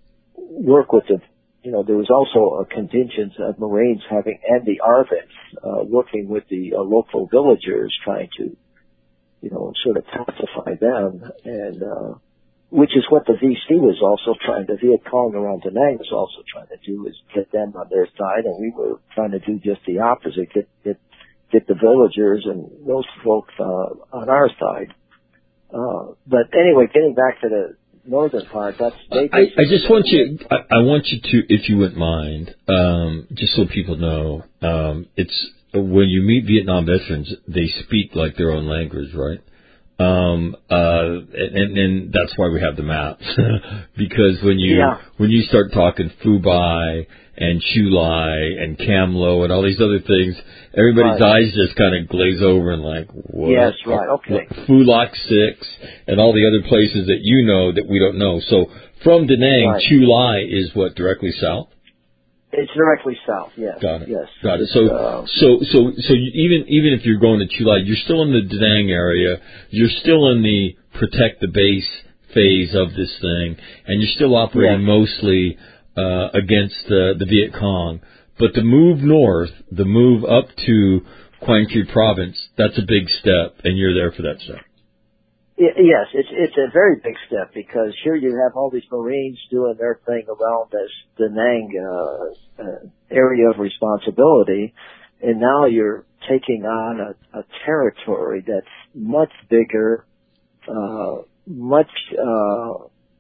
Speaker 2: work with the, you know, there was also a contingent of Marines having, and the A R V Ns, uh, working with the uh, local villagers, trying to, you know, sort of pacify them, and uh, which is what the V C was also trying, the Viet Cong around Da Nang was also trying to do, is get them on their side, and we were trying to do just the opposite, get get get the villagers and those folks uh, on our side. Uh, but anyway, getting back to the northern part, that's... They
Speaker 1: I, I just want you, I, I want you to, if you wouldn't mind, um, just so people know, um, it's, when you meet Vietnam veterans, they speak like their own language, right? Um, uh, and, and that's why we have the maps. Because when you,
Speaker 2: yeah.
Speaker 1: when you start talking Phu Bai and Chu Lai and Cam Lo and all these other things, everybody's
Speaker 2: right.
Speaker 1: eyes just kind of glaze over and like, what?
Speaker 2: Yes, right, okay.
Speaker 1: Phu Loc six and all the other places that you know that we don't know. So from Da Nang,
Speaker 2: right.
Speaker 1: Chu Lai is what, directly south?
Speaker 2: It's directly south, yes.
Speaker 1: Got it.
Speaker 2: Yes.
Speaker 1: Got it.
Speaker 2: It's,
Speaker 1: So,
Speaker 2: uh,
Speaker 1: so, so, so you, even even if you're going to Chu Lai, you're still in the Da Nang area. You're still in the protect the base phase of this thing, and you're still operating
Speaker 2: yes.
Speaker 1: mostly uh, against uh, the Viet Cong. But the move north, the move up to Quang Tri province, that's a big step, and you're there for that step.
Speaker 2: Yes, it's it's a very big step because here you have all these Marines doing their thing around this Da Nang uh, uh, area of responsibility, and now you're taking on a, a territory that's much bigger, uh, much, uh,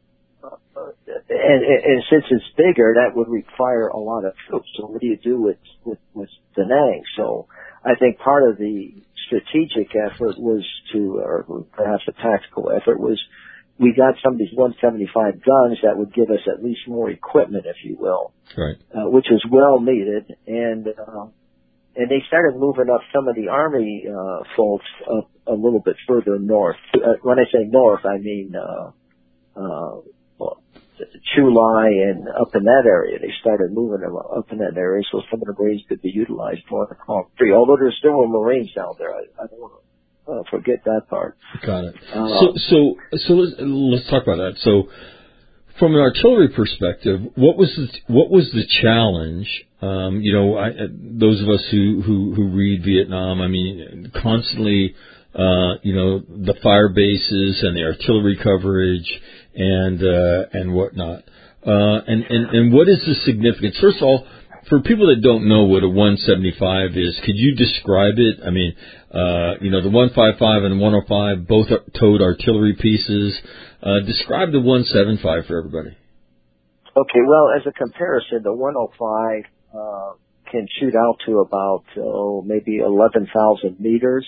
Speaker 2: and, and since it's bigger, that would require a lot of troops. So what do you do with with, with Da Nang? So I think part of the strategic effort was to, or perhaps a tactical effort, was we got some of these one seventy-five guns that would give us at least more equipment, if you will,
Speaker 1: right?
Speaker 2: Uh, which was well needed, and uh, and they started moving up some of the Army uh, folks up a little bit further north. Uh, when I say north, I mean uh, uh, well, Chu Lai and up in that area. They started moving them up in that area so some of the Marines could be utilized more in the Quang Tri. Although there still were Marines down there, I, I don't want to uh, forget that part.
Speaker 1: Got it.
Speaker 2: Uh,
Speaker 1: so, so, so let's, let's talk about that. So, from an artillery perspective, what was the, what was the challenge? Um, you know, I, those of us who, who, who read Vietnam, I mean, constantly, uh, you know, the fire bases and the artillery coverage and, uh, and whatnot. Uh, and, and, and what is the significance? First of all, for people that don't know what a one seventy-five is, could you describe it? I mean, uh, you know, the one fifty-five and the one oh five both towed artillery pieces. Uh, describe the one seventy-five for everybody.
Speaker 2: Okay, well, as a comparison, the one oh five uh, can shoot out to about, oh, maybe eleven thousand meters,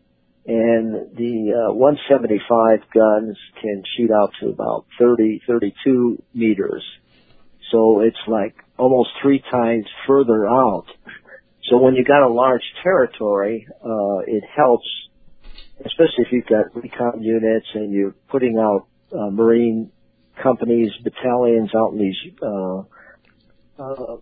Speaker 2: and the uh, one seventy-five guns can shoot out to about thirty, thirty-two meters. So it's like almost three times further out. So when you got a large territory, uh, it helps, especially if you've got recon units and you're putting out uh, Marine companies, battalions out in these uh, uh,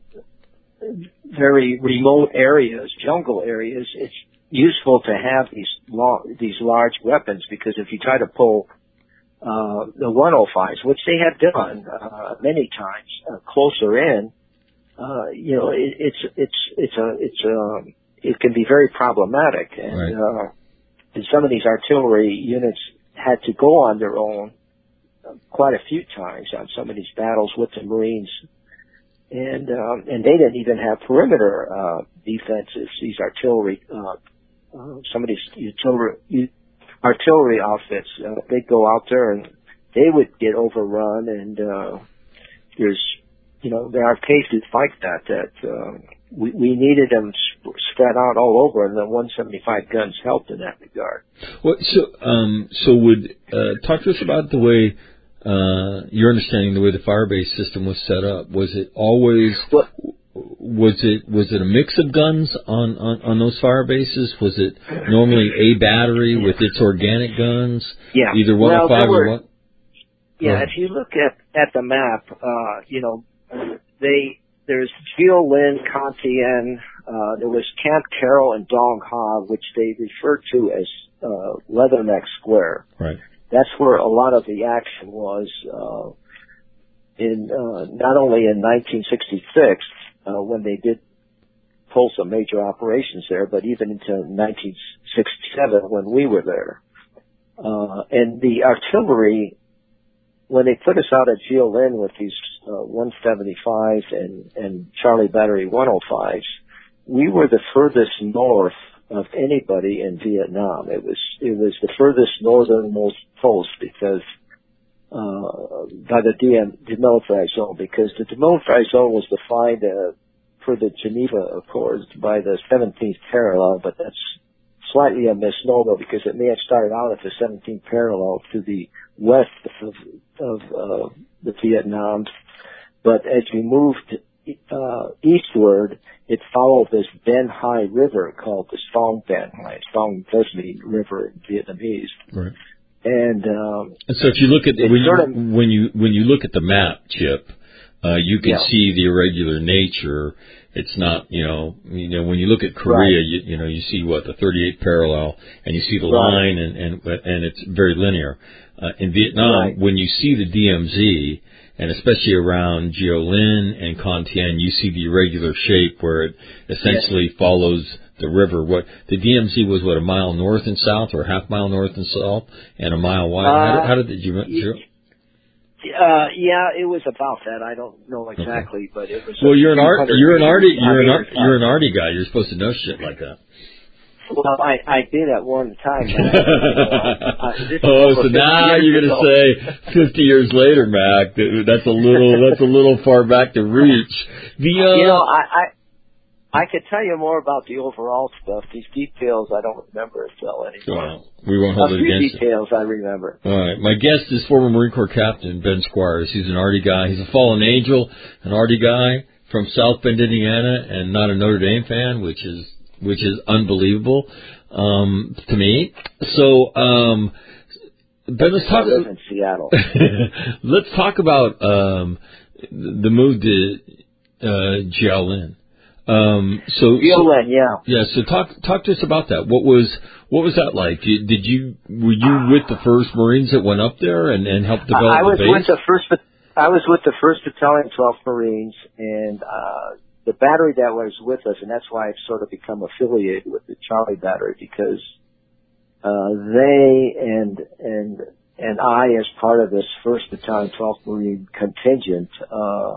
Speaker 2: very remote areas, jungle areas. It's useful to have these long, these large weapons, because if you try to pull uh, the one oh fives, which they have done uh, many times, uh, closer in, uh, you know, it, it's it's it's a it's a it can be very problematic, and,
Speaker 1: right.
Speaker 2: uh, and some of these artillery units had to go on their own quite a few times on some of these battles with the Marines, and um, and they didn't even have perimeter uh, defenses. These artillery, uh, uh, some of these artillery artillery outfits, uh, they'd go out there and they would get overrun. And uh, there's, you know, there are cases like that that uh, we, we needed them sp- spread out all over, and the one seventy-five guns helped in that regard.
Speaker 1: Well, so um, so would uh, talk to us about the way. Uh, your understanding the way the Firebase system was set up. Was it always,
Speaker 2: well,
Speaker 1: was it, was it a mix of guns on, on, on those Firebases? Was it normally a battery with its organic guns?
Speaker 2: Yeah.
Speaker 1: Either one oh five
Speaker 2: were,
Speaker 1: or what?
Speaker 2: Yeah, if you look at, at the map, uh, you know, they, there's Jiolin, Cantien, uh, there was Camp Carroll and Dong Ha, which they referred to as, uh, Leatherneck Square.
Speaker 1: Right.
Speaker 2: That's where a lot of the action was, uh, in, uh, not only in nineteen sixty-six, uh, when they did pull some major operations there, but even into nineteen sixty-seven when we were there. Uh, and the artillery, when they put us out at Jiolin with these, uh, one seventy-fives and, and Charlie Battery one oh fives, we were the furthest north of anybody in Vietnam. It was it was the furthest northernmost post because uh by the demilitarized zone, because the demilitarized zone was defined uh, for the Geneva Accords by the seventeenth parallel, but that's slightly a misnomer because it may have started out at the seventeenth parallel to the west of of uh, the Vietnam, but as you moved uh eastward, it followed this Ben Hai River called the Song Ben Hai, Song Vesmi River in Vietnamese.
Speaker 1: Right.
Speaker 2: And, um,
Speaker 1: and so if you look at the, when,
Speaker 2: sort
Speaker 1: you,
Speaker 2: of,
Speaker 1: when you when you look at the map, Chip, uh, you can
Speaker 2: yeah.
Speaker 1: see the irregular nature. It's not, you know, you know, when you look at Korea,
Speaker 2: right.
Speaker 1: you, you know, you see what the thirty-eighth parallel, and you see the
Speaker 2: right.
Speaker 1: line, and and and it's very linear. Uh, in Vietnam,
Speaker 2: right.
Speaker 1: when you see the D M Z, and especially around Jiolin and Cantien, you see the irregular shape where it essentially yes. follows the river. What the D M Z was, what, a mile north and south, or a half mile north and south, and a mile wide. Uh, how, did, how did the, you? you
Speaker 2: Uh, yeah, it was about that. I don't know exactly, okay. but it was.
Speaker 1: Well, you're an art, you're an arty, you're an art, you're an arty guy. You're supposed to know shit like that.
Speaker 2: Well, I, I did at one time. Mac. You know, I,
Speaker 1: oh, so now you're going to say fifty years later, Mac. That's a little, that's a little far back to reach. The, uh,
Speaker 2: you know, I, I, I could tell you more about the overall stuff. These details I don't remember as well anymore.
Speaker 1: Well, we won't hold
Speaker 2: a
Speaker 1: it
Speaker 2: few
Speaker 1: against
Speaker 2: details you. I remember.
Speaker 1: All right. My guest is former Marine Corps Captain Ben Squires. He's an arty guy. He's a fallen angel, an arty guy from South Bend, Indiana, and not a Notre Dame fan, which is which is unbelievable um, to me. So, um, Ben, let's talk.
Speaker 2: I live in Seattle.
Speaker 1: Let's talk about um, the move to uh, Jiolin. Um, so,
Speaker 2: Jiolin, so, yeah,
Speaker 1: yeah. So, talk talk to us about that. What was what was that like? Did, did you were you with the first Marines that went up there and, and helped develop
Speaker 2: I was
Speaker 1: the base?
Speaker 2: with the first. I was with the first Battalion, twelfth Marines, and uh, the battery that was with us, and that's why I've sort of become affiliated with the Charlie Battery, because uh, they and and and I, as part of this first Battalion, twelfth Marine contingent, uh,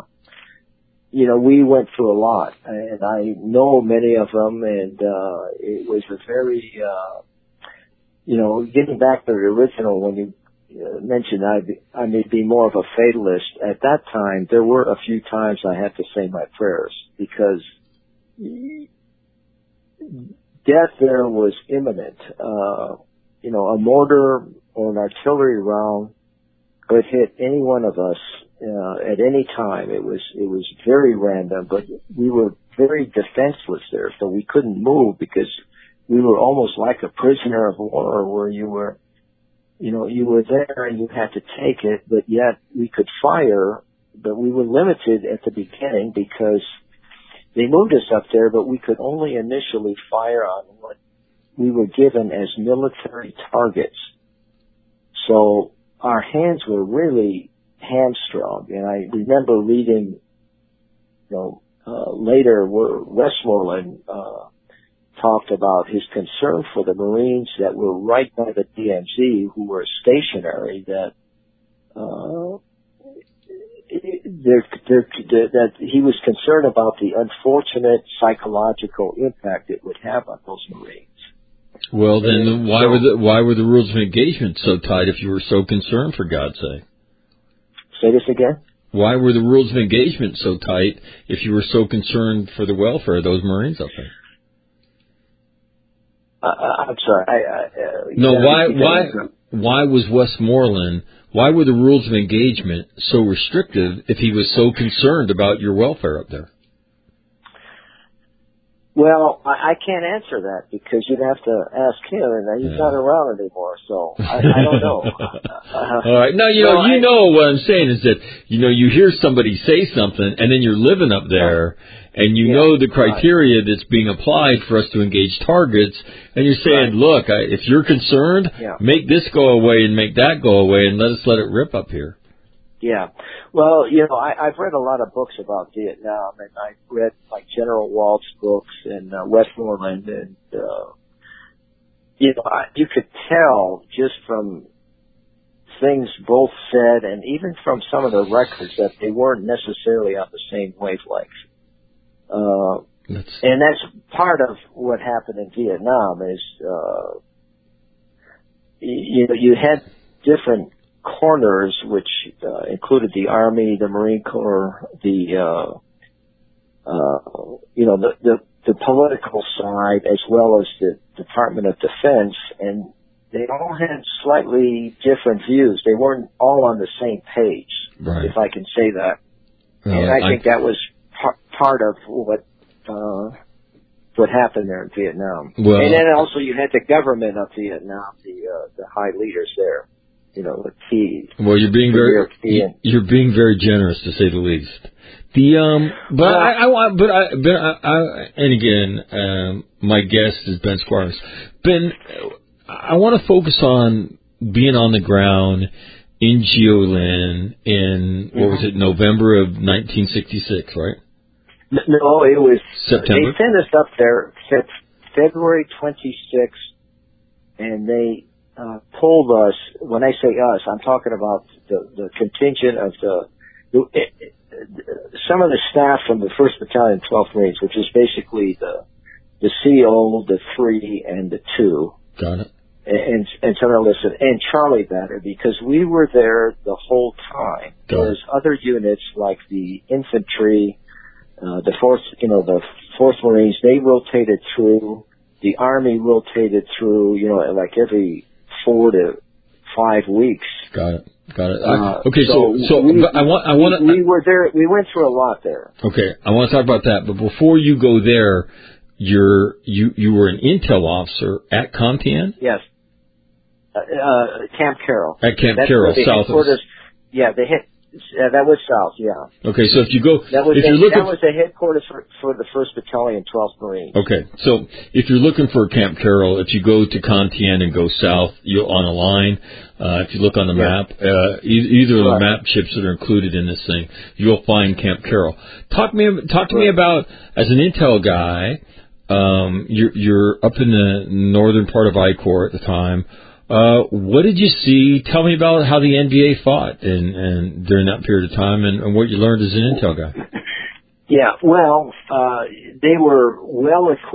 Speaker 2: you know, we went through a lot, and I know many of them, and uh, it was a very, uh, you know, getting back to the original, when you uh, mentioned I I may be more of a fatalist. At that time, there were a few times I had to say my prayers because death there was imminent. Uh, you know, a mortar or an artillery round could hit any one of us uh, at any time. It was it was very random, but we were very defenseless there, so we couldn't move because we were almost like a prisoner of war, where you were, you know, you were there and you had to take it, but yet we could fire, but we were limited at the beginning because they moved us up there, but we could only initially fire on what we were given as military targets. So our hands were really hamstrung, and I remember reading, you know, uh, later where Westmoreland uh, talked about his concern for the Marines that were right by the D M Z, who were stationary, that uh, they're, they're, they're, that he was concerned about the unfortunate psychological impact it would have on those Marines.
Speaker 1: Well, then why were the why were the rules of engagement so tight if you were so concerned, for God's sake?
Speaker 2: Say this again?
Speaker 1: Why were the rules of engagement so tight if you were so concerned for the welfare of those Marines up there?
Speaker 2: Uh, I'm sorry. I, I, uh,
Speaker 1: no, why why why was Westmoreland? Why were the rules of engagement so restrictive if he was so concerned about your welfare up there?
Speaker 2: Well, I, I can't answer that because you'd have to ask him, and he's yeah. not around anymore, so I, I don't know. uh,
Speaker 1: All right. No, you know, well, you I, know what I'm saying is that, you know, you hear somebody say something, and then you're living up there, and you yeah, know the criteria right. that's being applied for us to engage targets, and you're saying, right. look, I, if you're concerned, yeah. make this go away and make that go away, and let us let it rip up here.
Speaker 2: Yeah. Well, you know, I, I've read a lot of books about Vietnam, and I read like General Walt's books and uh, Westmoreland, and uh, you know, I, you could tell just from things both said, and even from some of the records, that they weren't necessarily on the same wavelength. Uh, that's... And that's part of what happened in Vietnam. Is uh, you know, you had different corners, which uh, included the Army, the Marine Corps, the uh, uh, you know the, the the political side, as well as the Department of Defense, and they all had slightly different views. They weren't all on the same page,
Speaker 1: right.
Speaker 2: if I can say that.
Speaker 1: Well,
Speaker 2: and I,
Speaker 1: I
Speaker 2: think that was par- part of what uh, what happened there in Vietnam.
Speaker 1: Well,
Speaker 2: and then also you had the government of Vietnam, the uh, the high leaders there. You know, the key.
Speaker 1: Well, you're being very you're being very generous, to say the least. The um, but uh, I, I want, but I, but I, I and again, um, my guest is Ben Squires. Ben, I want to focus on being on the ground in Jiulin in what was it, November of nineteen sixty-six, right?
Speaker 2: No, it was
Speaker 1: September.
Speaker 2: They sent us up there February twenty-sixth, and they. Uh, told us, when I say us, I'm talking about the, the contingent of the, the it, it, some of the staff from the first Battalion, twelfth Marines, which is basically the the C O, the three, and the two.
Speaker 1: Got it.
Speaker 2: And and some of the listen, and Charlie Battery, because we were there the whole time.
Speaker 1: Got
Speaker 2: Whereas
Speaker 1: it.
Speaker 2: other units like the infantry, uh, the fourth, you know, the fourth Marines, they rotated through. The Army rotated through, you know, like every four to five weeks.
Speaker 1: Got it. Got it.
Speaker 2: Uh,
Speaker 1: okay, so so, so
Speaker 2: we,
Speaker 1: but I want I want
Speaker 2: we, we were there. We went through a lot there.
Speaker 1: Okay, I want to talk about that. But before you go there, you're you you were an intel officer at Contien?
Speaker 2: Yes. Uh, uh, Camp Carroll.
Speaker 1: At Camp
Speaker 2: That's
Speaker 1: Carroll, south of.
Speaker 2: Yeah, they hit. Uh, that was south, yeah.
Speaker 1: Okay, so if you go,
Speaker 2: that was
Speaker 1: if
Speaker 2: the,
Speaker 1: you're looking,
Speaker 2: that was the headquarters for, for the first Battalion, twelfth Marines.
Speaker 1: Okay, so if you're looking for Camp Carroll, if you go to Contien and go south, you'll on a line. Uh, if you look on the
Speaker 2: yeah.
Speaker 1: map, uh, e- either of the
Speaker 2: right.
Speaker 1: map chips that are included in this thing, you'll find Camp Carroll. Talk me, talk to
Speaker 2: right.
Speaker 1: me about as an intel guy. Um, you're, you're up in the northern part of I Corps at the time. Uh, what did you see? Tell me about how the N B A fought and, and during that period of time, and, and what you learned as an intel guy.
Speaker 2: Yeah, well, uh, they were well equipped.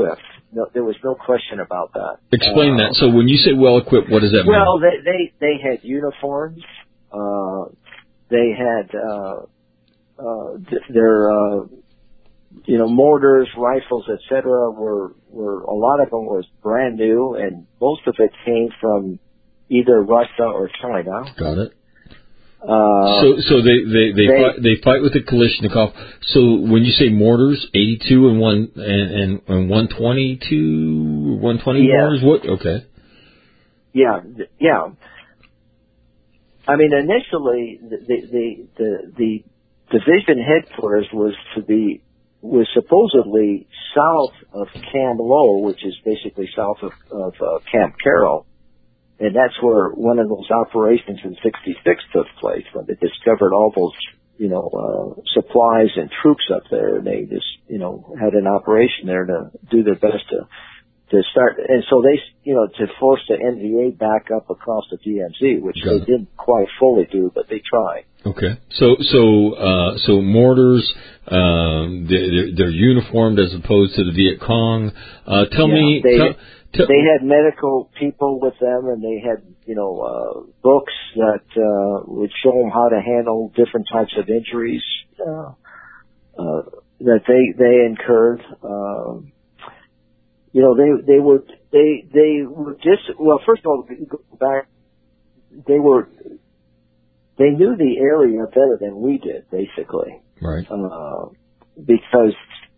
Speaker 2: no, there was no question about that.
Speaker 1: Explain
Speaker 2: uh,
Speaker 1: that. So when you say well-equipped, what does that mean?
Speaker 2: Well, they, they, they had uniforms. Uh, they had, uh, uh, their, uh, you know, mortars, rifles, et cetera were, were, a lot of them was brand new, and most of it came from either Russia or China.
Speaker 1: Got it.
Speaker 2: Uh,
Speaker 1: so, so they, they, they,
Speaker 2: they,
Speaker 1: fight, they fight with the Kalashnikov. So when you say mortars, eighty-two and one, and, and, and one twenty-two, one twenty
Speaker 2: yeah.
Speaker 1: mortars, what? Okay.
Speaker 2: Yeah, yeah. I mean, initially, the, the, the, the division headquarters was to be, was supposedly south of Camp Low, which is basically south of, of uh, Camp Carroll. And that's where one of those operations in sixty-six took place, when they discovered all those, you know, uh, supplies and troops up there. They just, you know, had an operation there to do their best to, to start. And so they, you know, to force the N V A back up across the D M Z, which Got they it. didn't quite fully do, but they tried.
Speaker 1: Okay. So, so, uh, so mortars, um, they're, they're uniformed as opposed to the Viet Cong. Uh, tell
Speaker 2: yeah,
Speaker 1: me,
Speaker 2: they,
Speaker 1: tell, tell,
Speaker 2: they had medical people with them, and they had, you know, uh, books that, uh, would show them how to handle different types of injuries, uh, uh, that they, they incurred. Um, you know, they, they were, they, they were just, well, first of all, go back, they were, they knew the area better than we did, basically.
Speaker 1: Right.
Speaker 2: Uh, because,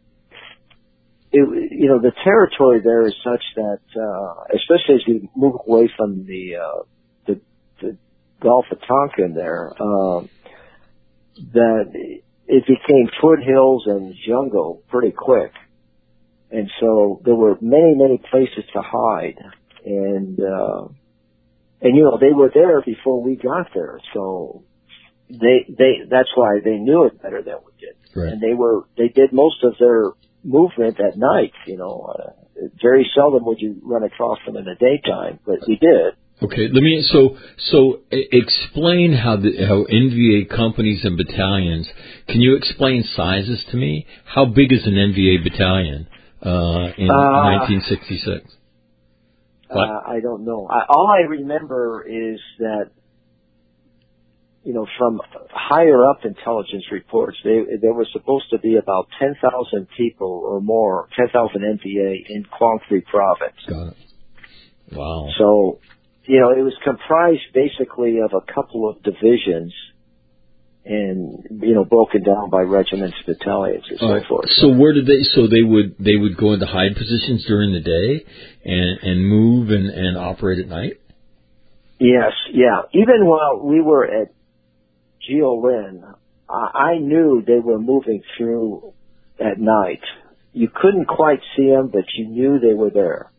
Speaker 2: it, you know, the territory there is such that, uh, especially as you move away from the, uh, the, the Gulf of Tonkin there, uh, that it became foothills and jungle pretty quick. And so there were many, many places to hide. And, uh, and you know, they were there before we got there. So they, they, that's why they knew it better than we did.
Speaker 1: Right.
Speaker 2: And they were, they did most of their movement at night, you know, uh, very seldom would you run across them in the daytime, but we did.
Speaker 1: Okay, let me, so, so explain how the, how N V A companies and battalions, can you explain sizes to me? How big is an N V A battalion? Uh, in uh, nineteen sixty-six?
Speaker 2: Uh, I don't know. I, all I remember is that, you know, from higher up intelligence reports, they, there was supposed to be about ten thousand people or more, ten thousand N V A in Quang Tri province.
Speaker 1: Got it. Wow.
Speaker 2: So, you know, it was comprised basically of a couple of divisions, and, you know, broken down by regiments, battalions, and so uh, forth.
Speaker 1: So where did they, so they would, they would go into hide positions during the day and, and move and, and operate at night?
Speaker 2: Yes, yeah. Even while we were at Jiolin, I, I knew they were moving through at night. You couldn't quite see them, but you knew they were there.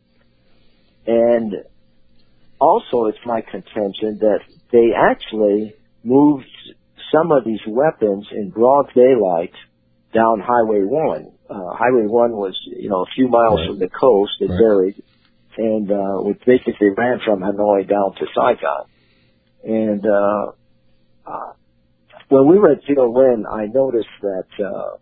Speaker 2: And also it's my contention that they actually moved some of these weapons in broad daylight down Highway one. Uh, Highway one was, you know, a few miles right. from the coast. It right. varied, and uh, we basically ran from Hanoi down to Saigon. And uh, uh, when we were at Jiolin, I noticed that uh,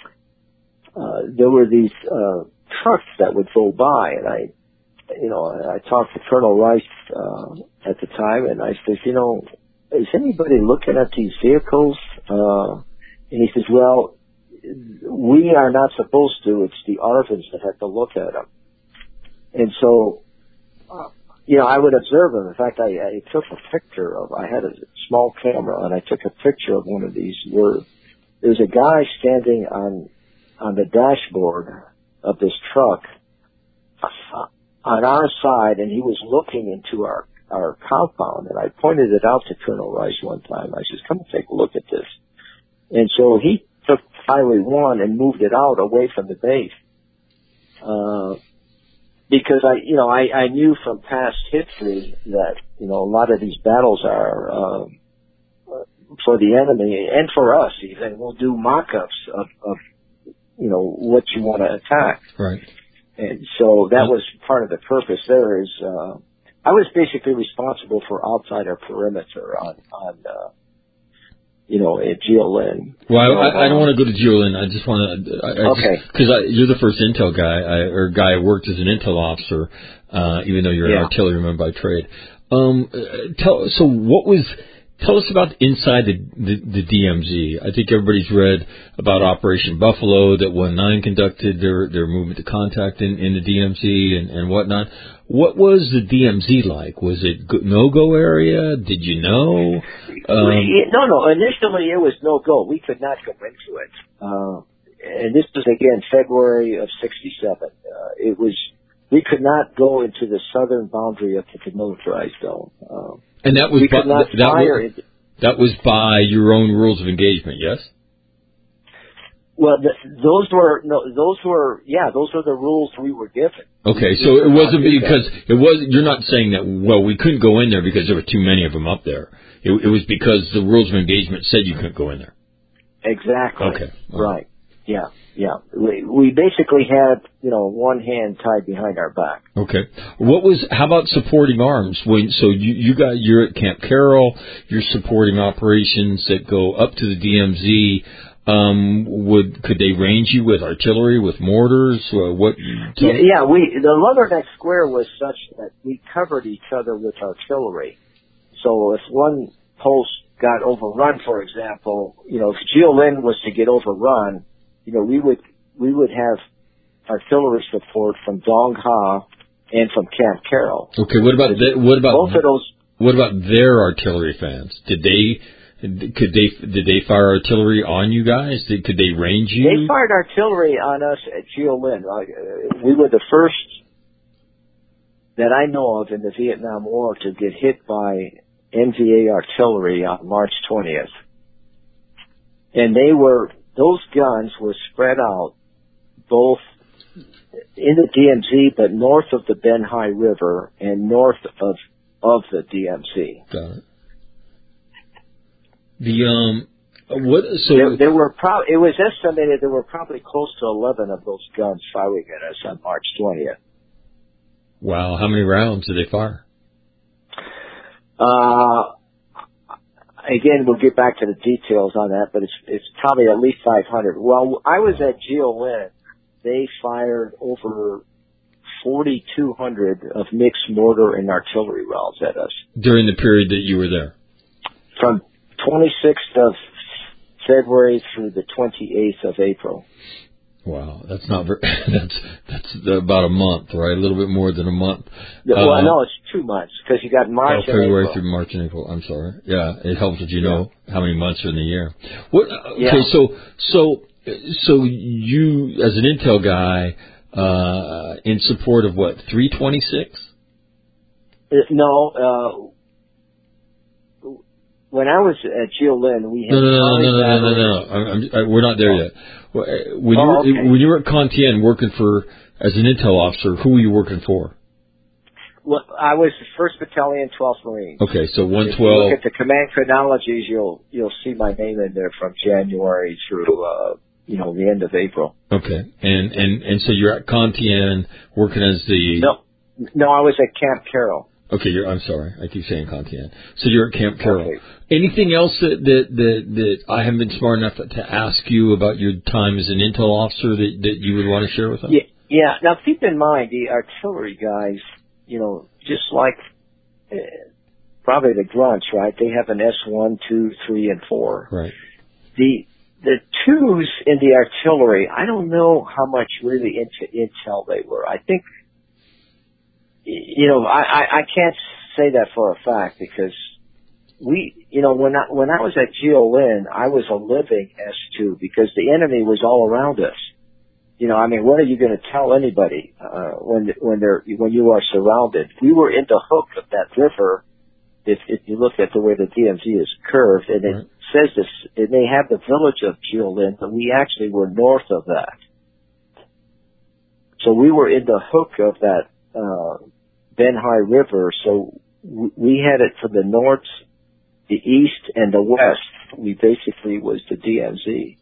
Speaker 2: uh, there were these uh, trucks that would go by, and I, you know, I talked to Colonel Rice uh, at the time, and I said, you know, is anybody looking at these vehicles? Uh, and he says, well, we are not supposed to. It's the Arvins that have to look at them. And so, uh, you know, I would observe them. In fact, I, I took a picture of, I had a small camera, and I took a picture of one of these where there's a guy standing on, on the dashboard of this truck uh, on our side, and he was looking into our our compound, and I pointed it out to Colonel Rice one time. I said, come take a look at this. And so he took Highway one and moved it out away from the base. Uh, because I, you know, I, I knew from past history that, you know, a lot of these battles are, um, for the enemy and for us even. We'll do mock-ups of, of, you know, what you want to attack.
Speaker 1: Right.
Speaker 2: And so that was part of the purpose there is, uh, I was basically responsible for outside our perimeter on, on, uh, you know, at Geolin.
Speaker 1: Well, I,
Speaker 2: so,
Speaker 1: I, I don't
Speaker 2: um,
Speaker 1: want to go to Geolin. I just want to, I, I
Speaker 2: okay,
Speaker 1: because you're the first Intel guy, I, or guy who worked as an Intel officer, uh, even though you're
Speaker 2: yeah.
Speaker 1: an artilleryman by trade. Um, uh, tell so what was. Tell us about inside the, the, the D M Z. I think everybody's read about Operation Buffalo, that one nine conducted their, their movement to contact in, in the D M Z and, and whatnot. What was the D M Z like? Was it no-go area? Did you know? Um,
Speaker 2: no, no. Initially, it was no-go. We could not go into it. Uh, and this was, again, February of sixty-seven. Uh, it was, we could not go into the southern boundary of the demilitarized zone. Uh,
Speaker 1: And that was
Speaker 2: we
Speaker 1: by,
Speaker 2: could not
Speaker 1: that,
Speaker 2: fire
Speaker 1: was, that was by your own rules of engagement, yes?
Speaker 2: Well, the, those were no, those were yeah, those were the rules we were given.
Speaker 1: Okay,
Speaker 2: we,
Speaker 1: so
Speaker 2: we
Speaker 1: it wasn't
Speaker 2: that.
Speaker 1: because it was. You're not saying that. Well, we couldn't go in there because there were too many of them up there. It, it was because the rules of engagement said you couldn't go in there.
Speaker 2: Exactly.
Speaker 1: Okay.
Speaker 2: Right. Yeah. Yeah. We, we basically had, you know, one hand tied behind our back.
Speaker 1: Okay. What was? How about supporting arms? When so you you got you're at Camp Carroll. You're supporting operations that go up to the D M Z. Um, would could they range you with artillery, with mortars? Uh, what?
Speaker 2: Yeah, yeah. We the Leatherneck Square was such that we covered each other with artillery. So if one post got overrun, for example, you know, if Geolin was to get overrun, you know, we would we would have artillery support from Dong Ha and from Camp Carroll.
Speaker 1: Okay, what about the, what about
Speaker 2: both of those?
Speaker 1: What about their artillery fans? Did they could they did they fire artillery on you guys? Did, could they range you?
Speaker 2: They fired artillery on us at Geolin. Uh, we were the first that I know of in the Vietnam War to get hit by N V A artillery on March twentieth, and they were. Those guns were spread out both in the D M Z, but north of the Ben Hai River and north of of the D M Z.
Speaker 1: Got it. The um, what? So
Speaker 2: there, there were pro- It was estimated there were probably close to eleven of those guns firing at us on March twentieth.
Speaker 1: Wow, how many rounds did they fire?
Speaker 2: Uh. Again, we'll get back to the details on that, but it's it's probably at least five hundred. Well, I was at Geolin. They fired over forty-two hundred of mixed mortar and artillery rounds at us.
Speaker 1: During the period that you were there?
Speaker 2: From twenty-sixth of February through the twenty-eighth of April.
Speaker 1: Wow, that's not very, that's that's about a month, right? A little bit more than a month.
Speaker 2: Well,
Speaker 1: uh,
Speaker 2: no, it's two months because you got March
Speaker 1: oh,
Speaker 2: and
Speaker 1: February
Speaker 2: April.
Speaker 1: through March and April. I'm sorry. Yeah, it helps if you
Speaker 2: yeah.
Speaker 1: know how many months are in the year. What? Okay,
Speaker 2: yeah.
Speaker 1: so so so you as an Intel guy uh, in support of what? three twenty-six?
Speaker 2: Uh, no. Uh, when I was at Geolin, we had
Speaker 1: no no no no no no no no. I'm, I'm, I, we're not there
Speaker 2: oh.
Speaker 1: yet. When you
Speaker 2: oh,
Speaker 1: were
Speaker 2: okay.
Speaker 1: when you were at Contien working for as an Intel officer, who were you working for?
Speaker 2: Well, I was the first Battalion, twelfth Marines.
Speaker 1: Okay, so one twelve.
Speaker 2: If you look at the command chronologies, you'll you'll see my name in there from January through uh, you know the end of April.
Speaker 1: Okay, and and and so you're at Contien working as the
Speaker 2: no no I was at Camp Carroll.
Speaker 1: Okay, you're, I'm sorry, I keep saying Contien. So you're at Camp Carroll.
Speaker 2: Okay.
Speaker 1: Anything else that, that that that I haven't been smart enough to ask you about your time as an Intel officer that that you would want to share with us?
Speaker 2: Yeah, yeah. Now keep in mind the artillery guys, you know, just like uh, probably the grunts, right? They have an S one, two, three, and four.
Speaker 1: Right.
Speaker 2: The the twos in the artillery, I don't know how much really into intel they were. I think. You know, I, I, I can't say that for a fact because we, you know, when I, when I was at Geolin, I was a living S two because the enemy was all around us. You know, I mean, what are you going to tell anybody, uh, when, when they're, when you are surrounded? We were in the hook of that river. If, if you look at the way the D M Z is curved and it
Speaker 1: right. says
Speaker 2: this, it may have the village of Geolin, but we actually were north of that. So we were in the hook of that, uh, Ben Hai River, so we had it from the north, the east, and the west. We basically was the D M Z.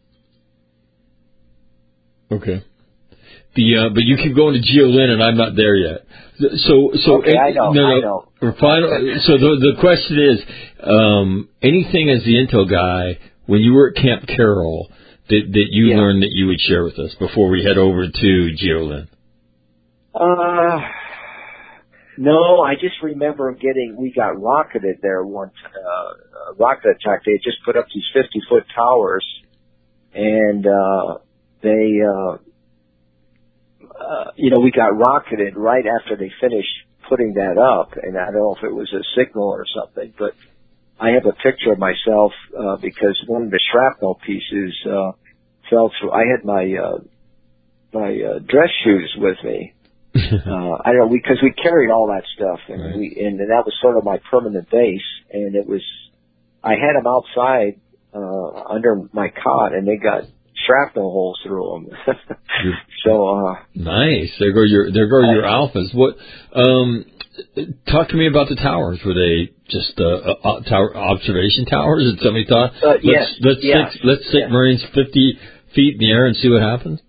Speaker 1: Okay. The uh, but you keep going to Geolin, and I'm not there yet. So so
Speaker 2: okay, I know.
Speaker 1: No, no.
Speaker 2: I know.
Speaker 1: Final, so the the question is, um, anything as the Intel guy when you were at Camp Carroll that, that you
Speaker 2: yeah.
Speaker 1: learned that you would share with us before we head over to Geolin?
Speaker 2: Uh, no, I just remember getting, we got rocketed there once, uh, rocket attack. They just put up these fifty-foot towers, and uh, they, uh, uh, you know, we got rocketed right after they finished putting that up, and I don't know if it was a signal or something, but I have a picture of myself uh, because one of the shrapnel pieces uh, fell through. I had my uh, my uh, dress shoes with me. uh, I don't know, because we, we carried all that stuff, and
Speaker 1: right.
Speaker 2: we and that was sort of my permanent base. And it was, I had them outside uh, under my cot, and they got shrapnel holes through them. so uh,
Speaker 1: nice. There go your there go your I, alphas. What? Um, talk to me about the towers. Were they just uh, uh, tower observation towers? Did somebody thought
Speaker 2: uh,
Speaker 1: let's
Speaker 2: yes,
Speaker 1: let's
Speaker 2: yes,
Speaker 1: six, let's sink
Speaker 2: yes.
Speaker 1: Marines fifty feet in the air and see what happens?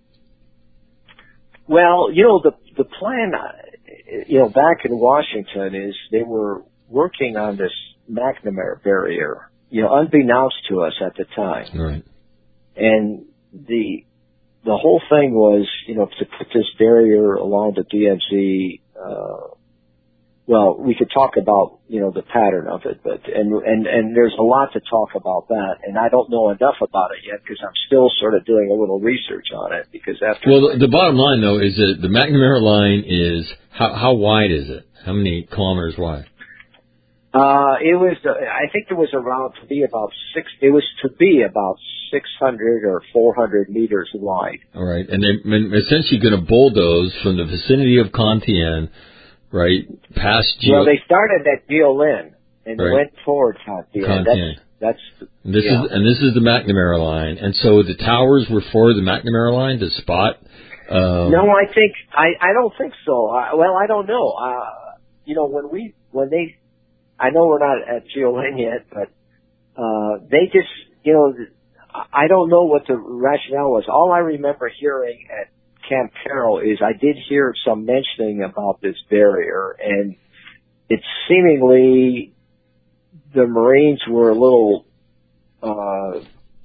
Speaker 2: Well, you know, the the plan, you know, back in Washington is they were working on this McNamara barrier, you know, unbeknownst to us at the time.
Speaker 1: Right.
Speaker 2: And the the whole thing was, you know, to put this barrier along the D M Z. Uh, well, we could talk about, you know, the pattern of it, but and and and there's a lot to talk about that, and I don't know enough about it yet because I'm still sort of doing a little research on it. Because after
Speaker 1: well, the, the bottom line though is that the McNamara line is how how wide is it? How many kilometers wide?
Speaker 2: Uh, it was, uh, I think it was around to be about six, it was to be about six hundred or four hundred meters wide.
Speaker 1: All right. And they're essentially going to bulldoze from the vicinity of Contien, right, past Geo.
Speaker 2: Well, they started at Geolin and
Speaker 1: right.
Speaker 2: went towards Contien.
Speaker 1: Contien.
Speaker 2: That's, that's,
Speaker 1: and this
Speaker 2: yeah.
Speaker 1: is, and this is the McNamara line. And so the towers were for the McNamara line to spot, um,
Speaker 2: no, I think, I, I don't think so. I, well, I don't know. Uh, you know, when we, when they, I know we're not at Geolin yet, but uh they just, you know, I don't know what the rationale was. All I remember hearing at Camp Carroll is I did hear some mentioning about this barrier, and it's seemingly the Marines were a little, uh,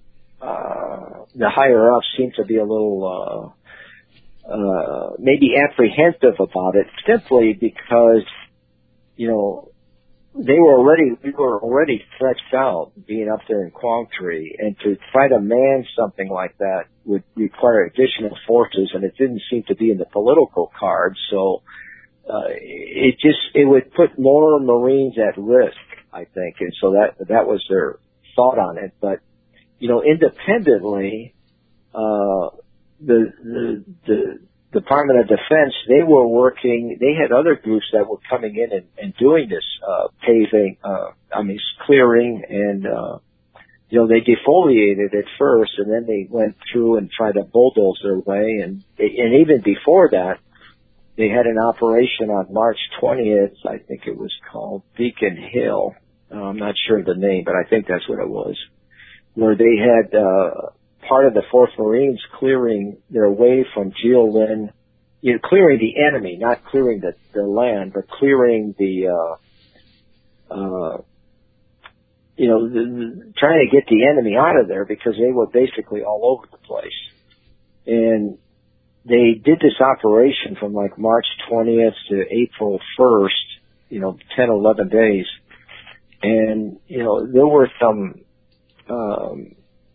Speaker 2: uh, the higher ups seemed to be a little, uh, uh, maybe apprehensive about it, simply because, you know, they were already, we were already stretched out being up there in Quang Tri, and to try to man something like that would require additional forces, and it didn't seem to be in the political cards, so, uh, it just, it would put more Marines at risk, I think, and so that, that was their thought on it. But, you know, independently, uh, the, the, the, Department of Defense, they were working, they had other groups that were coming in and, and doing this, uh, paving, uh, I mean, clearing, and, uh, you know, they defoliated it first, and then they went through and tried to bulldoze their way, and, and even before that, they had an operation on March twentieth, I think it was called Beacon Hill. Uh, I'm not sure of the name, but I think that's what it was, where they had, uh, part of the fourth Marines clearing their way from Geolin, you know, clearing the enemy, not clearing the, the land, but clearing the, uh, uh, you know, the, the, trying to get the enemy out of there because they were basically all over the place. And they did this operation from like March twentieth to April first, you know, ten, eleven days. And, you know, there were some, um,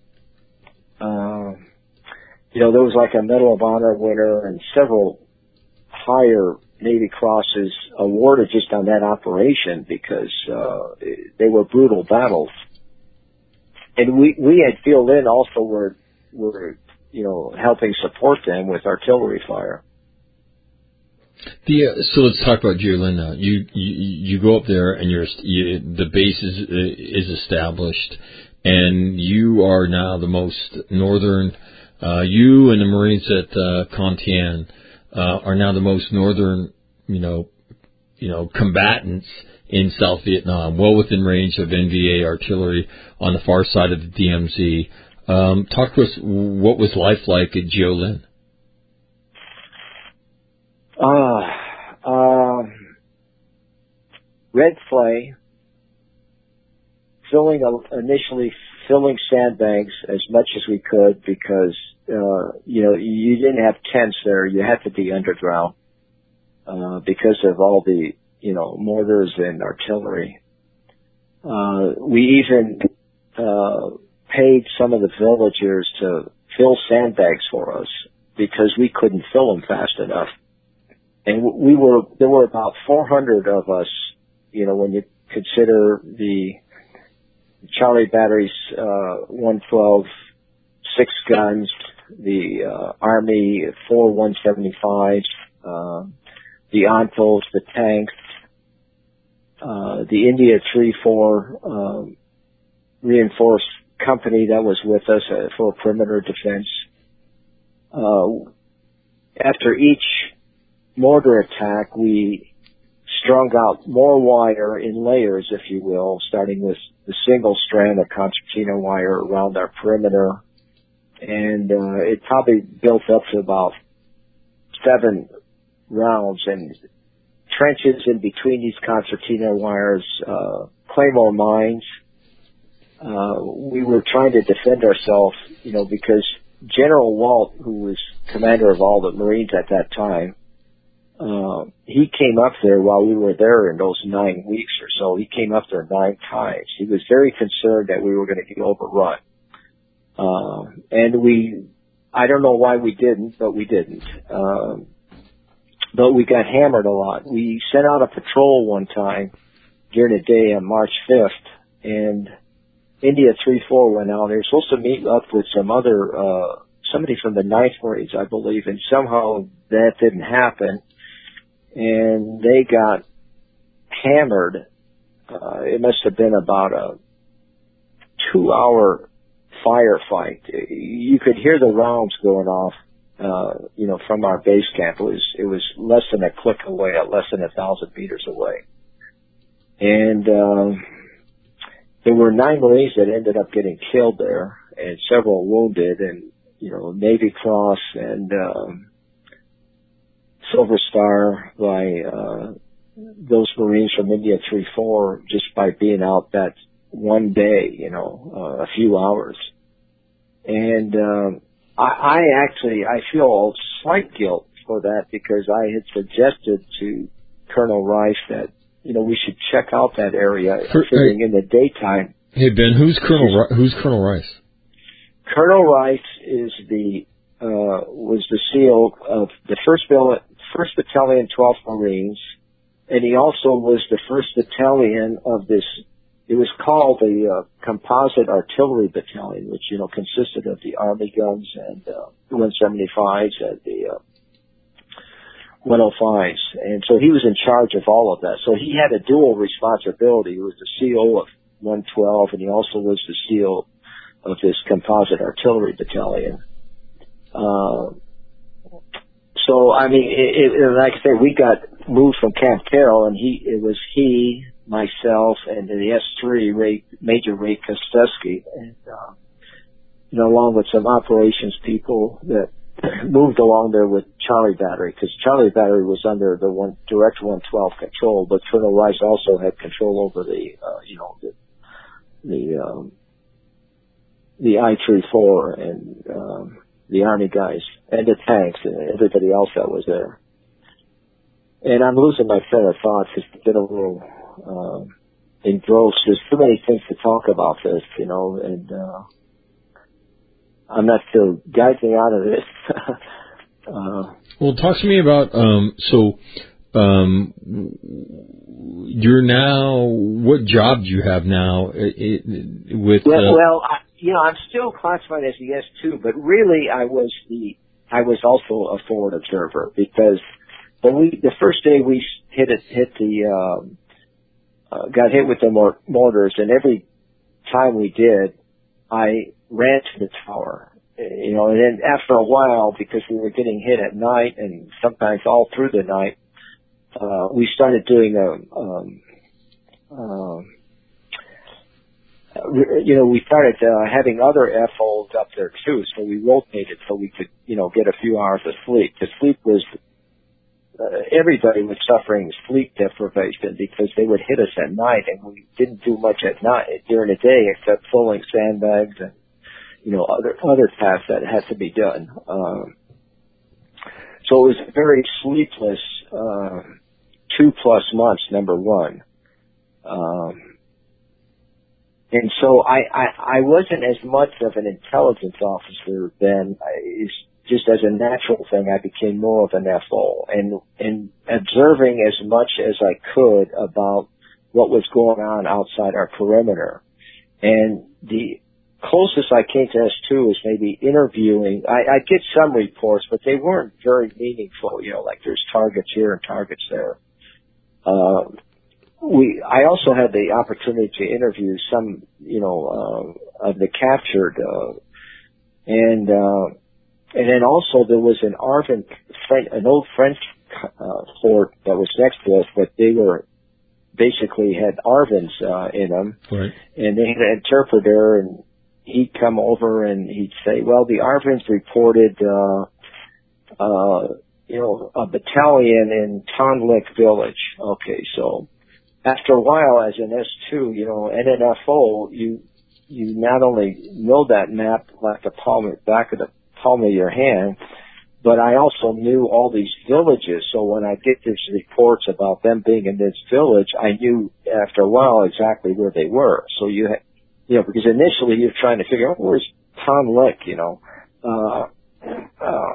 Speaker 2: Uh, you know, there was like a Medal of Honor winner and several higher Navy Crosses awarded just on that operation because, uh, they were brutal battles. And we, we at Field Inn also were, were, you know, helping support them with artillery fire.
Speaker 1: The, uh, so let's talk about Geolin now. You, you, you go up there and you're, you, the base is, is established. And you are now the most northern, uh, you and the Marines at, uh, Contien, uh, are now the most northern, you know, you know, combatants in South Vietnam, well within range of N V A artillery on the far side of the D M Z. Um, talk to us, what was life like at Geolin?
Speaker 2: Uh, um, red clay, filling a, initially filling sandbanks as much as we could because, uh, you know, you didn't have tents there. You had to be underground, uh, because of all the, you know, mortars and artillery. Uh, we even, uh, paid some of the villagers to fill sandbags for us because we couldn't fill them fast enough. And we were, there were about four hundred of us, you know, when you consider the Charlie Battery's, uh, one twelve, six guns, the, uh, Army four one seventy-fives, uh, the Ontos, the tanks, uh, the India three four, um, reinforced company that was with us uh, for perimeter defense. Uh, after each mortar attack, we strung out more wire in layers, if you will, starting with the single strand of concertina wire around our perimeter. And uh, it probably built up to about seven rounds, and trenches in between these concertina wires, uh, claymore mines. Uh, we were trying to defend ourselves, you know, because General Walt, who was commander of all the Marines at that time, uh, he came up there while we were there in those nine weeks or so. He came up there nine times. He was very concerned that we were going to get overrun. Uh, and we, I don't know why we didn't, but we didn't. Um, but we got hammered a lot. We sent out a patrol one time during the day on March fifth, and India three four went out. They were supposed to meet up with some other, uh, somebody from the ninth Marines, I believe, and somehow that didn't happen. And they got hammered. Uh, it must have been about a two hour firefight. You could hear the rounds going off, uh, you know, from our base camp. It was, it was less than a click away, at less than a thousand meters away. And, um, there were nine Marines that ended up getting killed there and several wounded, and, you know, Navy Cross and, um, Silver Star by, uh, those Marines from India three four just by being out that one day, you know, uh, a few hours. And, um, I, I actually, I feel slight guilt for that because I had suggested to Colonel Rice that, you know, we should check out that area
Speaker 1: For,
Speaker 2: sitting
Speaker 1: hey,
Speaker 2: in the daytime.
Speaker 1: Hey Ben, who's Colonel who's Colonel Rice?
Speaker 2: Colonel Rice is the uh was the C E O of the first Bill, first Battalion, twelfth Marines, and he also was the first battalion of this. It was called the uh, Composite Artillery Battalion, which, you know, consisted of the Army guns and uh, one seventy-fives and the uh, one oh fives. And so he was in charge of all of that. So he had a dual responsibility. He was the C E O of one twelve, and he also was the C E O of this Composite Artillery Battalion. Uh, so, I mean, it, it, like I said, we got moved from Camp Carroll, and he, it was he, myself, and the S three, Ray, Major Ray Kostesky, and, uh, you know, along with some operations people that moved along there with Charlie Battery, because Charlie Battery was under the one direct one twelve control, but Colonel Rice also had control over the, uh, you know, the, the, um, the I three four and, um, the Army guys and the tanks and everybody else that was there. And I'm losing my train of thoughts. It's been a little, um, engrossed. There's too many things to talk about this, you know, and, uh, I'm not still guiding out of this. uh,
Speaker 1: well, talk to me about, um, so, um, you're now, what job do you have now it, it, with,
Speaker 2: well,
Speaker 1: uh,
Speaker 2: well, I, you know, I'm still classified as the S two, but really I was the, I was also a forward observer because when we, the first day we hit it, hit the, um, uh, got hit with the mor- mortars, and every time we did, I ran to the tower, you know, and then after a while, because we were getting hit at night and sometimes all through the night, uh, we started doing a, um, um, you know, we started uh, having other F Os up there too, so we rotated so we could, you know, get a few hours of sleep. The sleep was uh, everybody was suffering sleep deprivation because they would hit us at night, and we didn't do much at night during the day except pulling sandbags and, you know, other other tasks that had to be done. Um, so it was a very sleepless uh, two plus months. Number one. Um, And so I, I, I wasn't as much of an intelligence officer then. It's just as a natural thing, I became more of an F O, and, and observing as much as I could about what was going on outside our perimeter. And the closest I came to S two is maybe interviewing. I, I get some reports, but they weren't very meaningful, you know, like there's targets here and targets there. Uh, We, I also had the opportunity to interview some, you know, uh, of the captured, uh, and, uh, and then also there was an Arvin, an old French, uh, fort that was next to us, but they were, basically had Arvins, uh, in them.
Speaker 1: Right. And
Speaker 2: they had an interpreter, and he'd come over and he'd say, well, the Arvins reported, uh, uh, you know, a battalion in Tonlik village. Okay, so, after a while, as an S two, you know, and an F O, you you not only know that map like the palm, back of the palm of your hand, but I also knew all these villages. So when I get these reports about them being in this village, I knew after a while exactly where they were. So you, ha- you know, because initially you're trying to figure out where's Tonlik, you know. Uh, uh,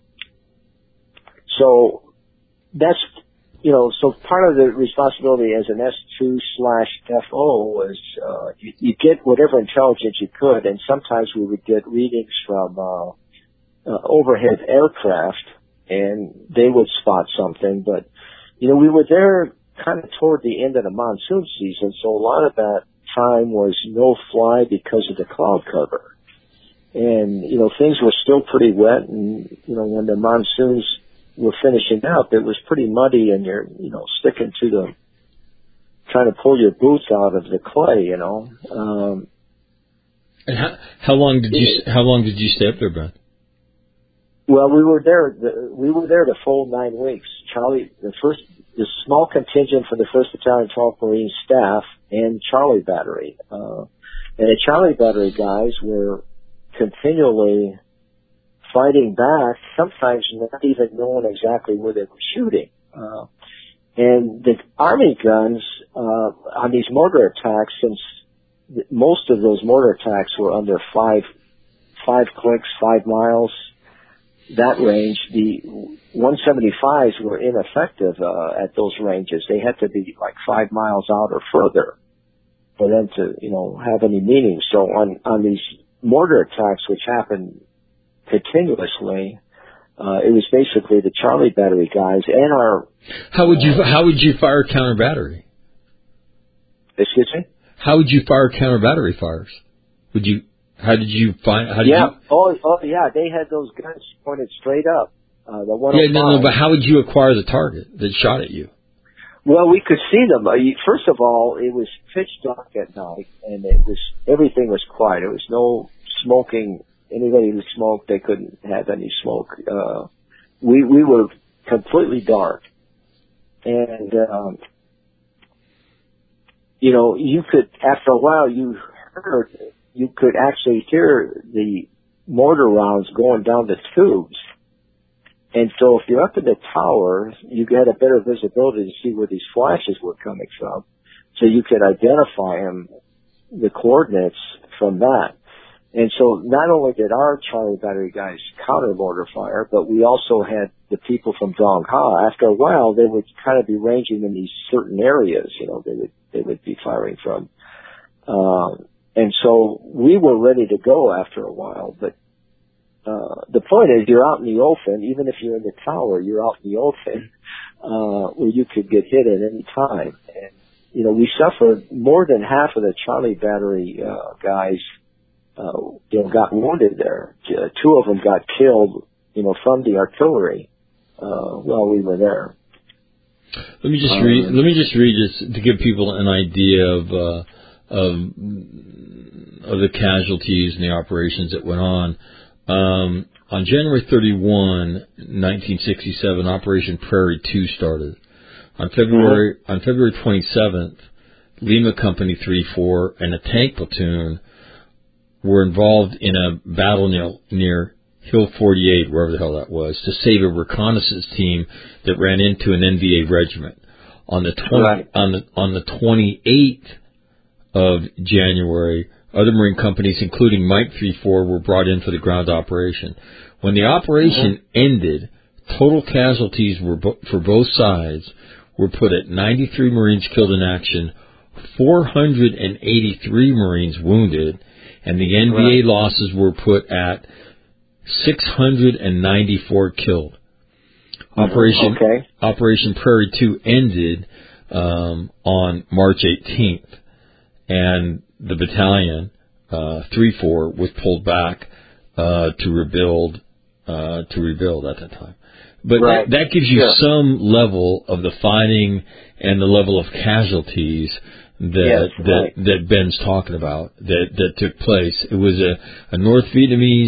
Speaker 2: so that's. You know, so part of the responsibility as an S two slash F O was, uh, you, you get whatever intelligence you could, and sometimes we would get readings from, uh, uh, overhead aircraft, and they would spot something, but, you know, we were there kind of toward the end of the monsoon season, so a lot of that time was no fly because of the cloud cover. And, you know, things were still pretty wet, and, you know, when the monsoons were finishing up, it was pretty muddy, and you're, you know, sticking to the, trying to pull your boots out of the clay, you know. Um,
Speaker 1: and how, how long did you, how long did you stay up there, Brad?
Speaker 2: Well, we were there, the, we were there the full nine weeks. Charlie, the first, the small contingent for the first Battalion twelfth Marine staff and Charlie Battery. Uh, and the Charlie Battery guys were continually fighting back, sometimes not even knowing exactly where they were shooting. Uh, and the Army guns, uh, on these mortar attacks, since most of those mortar attacks were under five, five clicks, five miles, that range, the one seventy-fives were ineffective, uh, at those ranges. They had to be like five miles out or further for them to, you know, have any meaning. So on, on these mortar attacks, which happened continuously, uh, it was basically the Charlie Battery guys and our.
Speaker 1: How would you uh, How would you fire counter battery?
Speaker 2: Excuse me.
Speaker 1: How would you fire counter battery fires? Would you? How did you find? How did
Speaker 2: yeah.
Speaker 1: You,
Speaker 2: oh, oh, yeah. They had those guns pointed straight up. Uh, the one.
Speaker 1: Yeah, no, no. But how would you acquire the target that shot at you?
Speaker 2: Well, we could see them. First of all, it was pitch dark at night, and it was everything was quiet. There was no smoking. Anybody who smoked, they couldn't have any smoke. Uh, we, we were completely dark. And, um, you know, you could, after a while, you heard, you could actually hear the mortar rounds going down the tubes. And so if you're up in the tower, you get a better visibility to see where these flashes were coming from. So you could identify them, the coordinates from that. And so not only did our Charlie Battery guys counter mortar fire, but we also had the people from Dong Ha. After a while, they would kind of be ranging in these certain areas, you know, they would, they would be firing from. Um, and so we were ready to go after a while, but, uh, the point is you're out in the open, even if you're in the tower, you're out in the open, uh, where you could get hit at any time. And, you know, we suffered more than half of the Charlie Battery, uh, guys Uh, you know, got wounded there. Uh, two of them got killed, you know, from the artillery, uh, while we were there.
Speaker 1: Let me just um, read, let me just read this to give people an idea of, uh, of, of the casualties and the operations that went on. Um, on January thirty-first, nineteen sixty-seven, Operation Prairie two started. On February mm-hmm. on February twenty-seventh, Lima Company three four and a tank platoon were involved in a battle near, near Hill forty-eight, wherever the hell that was, to save a reconnaissance team that ran into an N V A regiment. On the twenty right. on the on the twenty-eighth of January, other Marine companies, including Mike three four, were brought in for the ground operation. When the operation mm-hmm. ended, total casualties were bo- for both sides were put at ninety-three Marines killed in action, four hundred eighty-three Marines wounded, and the N V A right. losses were put at six hundred ninety-four killed. Operation
Speaker 2: okay.
Speaker 1: Operation Prairie two ended um, on March eighteenth, and the battalion uh, three four was pulled back uh, to rebuild uh, to rebuild at that time. But
Speaker 2: right.
Speaker 1: that, that gives you
Speaker 2: sure.
Speaker 1: some level of the fighting and the level of casualties that
Speaker 2: yes,
Speaker 1: that,
Speaker 2: right.
Speaker 1: that Ben's talking about that, that took place. It was a, a North Vietnamese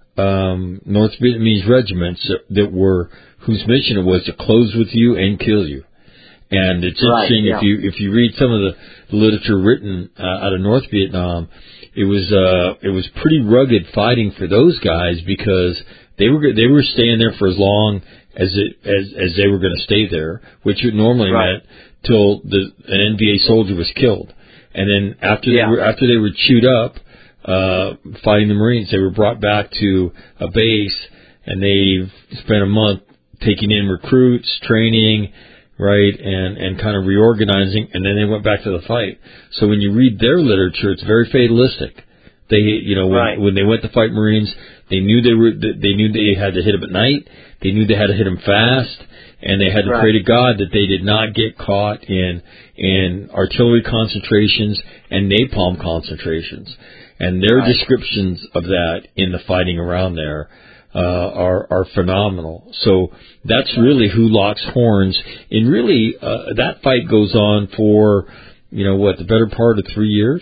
Speaker 1: um, North Vietnamese regiments that, that were whose mission it was to close with you and kill you. And it's
Speaker 2: right,
Speaker 1: interesting
Speaker 2: yeah.
Speaker 1: if you if you read some of the, the literature written uh, out of North Vietnam, it was uh, it was pretty rugged fighting for those guys because they were they were staying there for as long as it as as they were going to stay there, which would normally
Speaker 2: right.
Speaker 1: meant till the an N V A soldier was killed, and then after
Speaker 2: yeah.
Speaker 1: they were after they were chewed up uh, fighting the Marines, they were brought back to a base, and they spent a month taking in recruits, training, right, and and kind of reorganizing, and then they went back to the fight. So when you read their literature, it's very fatalistic. They, you know, when,
Speaker 2: right.
Speaker 1: when they went to fight Marines, they knew they were they knew they had to hit them at night. They knew they had to hit them fast, and they had to
Speaker 2: right.
Speaker 1: pray to God that they did not get caught in in artillery concentrations and napalm concentrations. And their
Speaker 2: right.
Speaker 1: descriptions of that in the fighting around there uh, are are phenomenal. So that's really who locks horns. And really, uh, that fight goes on for, you know, what, the better part of three years.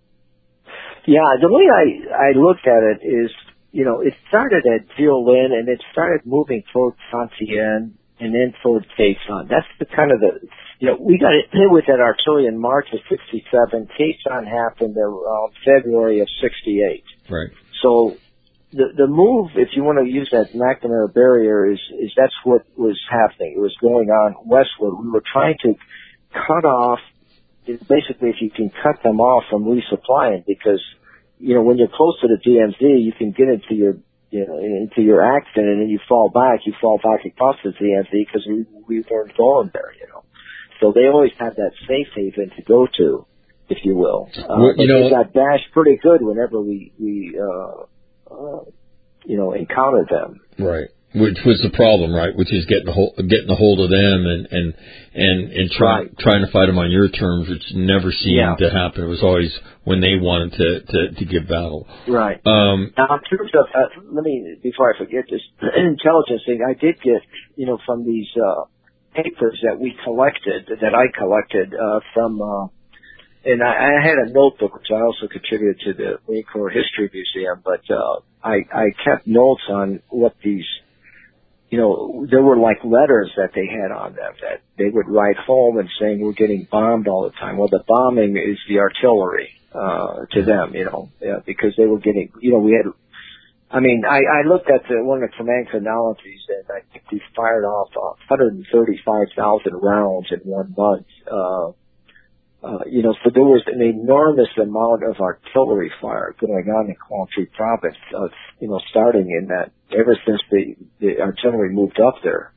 Speaker 2: Yeah, the way I, I looked at it is, you know, it started at Violin and it started moving towards Saint-Étienne and then towards Quezon. That's the kind of the, you know, we got it hit with that artillery in March of sixty-seven. Quezon happened around February of sixty-eight.
Speaker 1: Right.
Speaker 2: So the the move, if you want to use that McNamara barrier, is, is that's what was happening. It was going on westward. We were trying to cut off, basically if you can cut them off from resupplying, because you know, when you're close to the D M Z, you can get into your, you know, into your action, and then you fall back. You fall back across the D M Z because we, we weren't going there, you know. So they always had that safe haven to go to, if you will. Uh,
Speaker 1: well, you
Speaker 2: but
Speaker 1: know,
Speaker 2: they got bashed pretty good whenever we, we, uh, uh, you know, encountered them.
Speaker 1: Right. Which was the problem, right? Which is getting a hold, getting a hold of them and and and and trying
Speaker 2: right.
Speaker 1: trying to fight them on your terms, which never seemed
Speaker 2: yeah.
Speaker 1: to happen. It was always when they wanted to to, to give battle.
Speaker 2: Right.
Speaker 1: Um,
Speaker 2: now, in terms of, uh, let me before I forget this intelligence thing, I did get, you know, from these uh, papers that we collected, that I collected uh, from, uh, and I, I had a notebook which I also contributed to the Marine Corps History Museum, but uh, I I kept notes on what these. You know, there were like letters that they had on them that they would write home and saying we're getting bombed all the time. Well, the bombing is the artillery, uh, to them, you know, yeah, because they were getting, you know, we had, I mean, I, I looked at the, one of the command chronologies and I think we fired off one hundred thirty-five thousand rounds in one month, uh, Uh, you know, so there was an enormous amount of artillery fire going on in Quang Tri province, uh, you know, starting in that, ever since the, the artillery moved up there.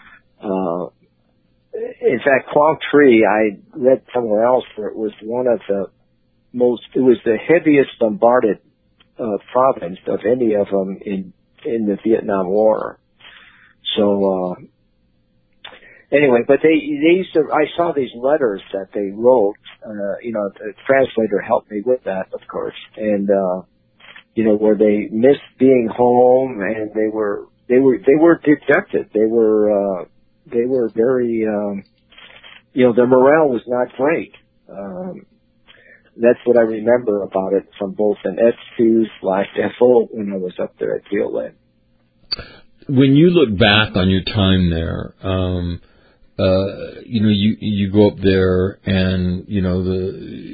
Speaker 2: Uh, in fact, Quang Tri, I read somewhere else where it was one of the most, it was the heaviest bombarded, uh, province of any of them in, in the Vietnam War. So, uh, Anyway, but they, they used to, I saw these letters that they wrote, uh, you know, the translator helped me with that, of course, and, uh, you know, where they missed being home and they were, they were, they were dejected. They were, uh, they were very, um, you know, their morale was not great. Um, that's what I remember about it from both an S two slash F O when I was up there at G L N.
Speaker 1: When you look back on your time there, um, uh, you know, you, you go up there and, you know, the,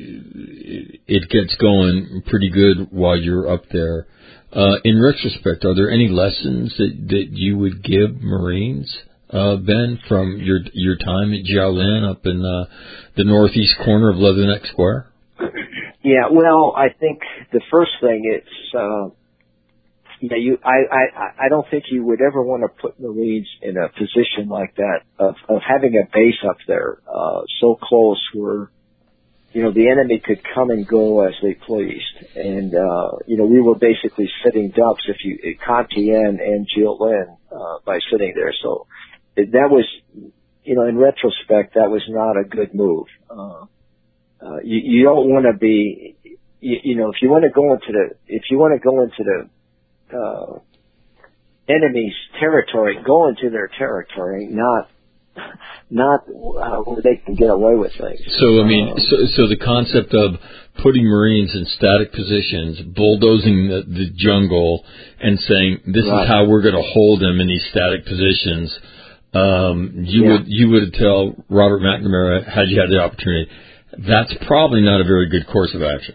Speaker 1: it gets going pretty good while you're up there. Uh, in retrospect, are there any lessons that, that you would give Marines, uh, Ben, from your, your time at G L N up in, uh, the northeast corner of Leatherneck Square?
Speaker 2: Yeah, well, I think the first thing it's, uh, yeah, you, I, I, I don't think you would ever want to put Marines in a position like that of, of having a base up there, uh, so close where, you know, the enemy could come and go as they pleased. And, uh, you know, we were basically sitting ducks if you, Contien and G L N, uh, by sitting there. So it, that was, you know, in retrospect, that was not a good move. Uh, uh, you, you don't want to be, you, you know, if you want to go into the, if you want to go into the, uh, enemy's territory, go into their territory, not, not uh, where they can get away with things.
Speaker 1: So, I mean, um, so, so the concept of putting Marines in static positions, bulldozing the, the jungle, and saying, this right. is how we're going to hold them in these static positions, um, you yeah. would, you would tell Robert McNamara, had you had the opportunity, that's probably not a very good course of action.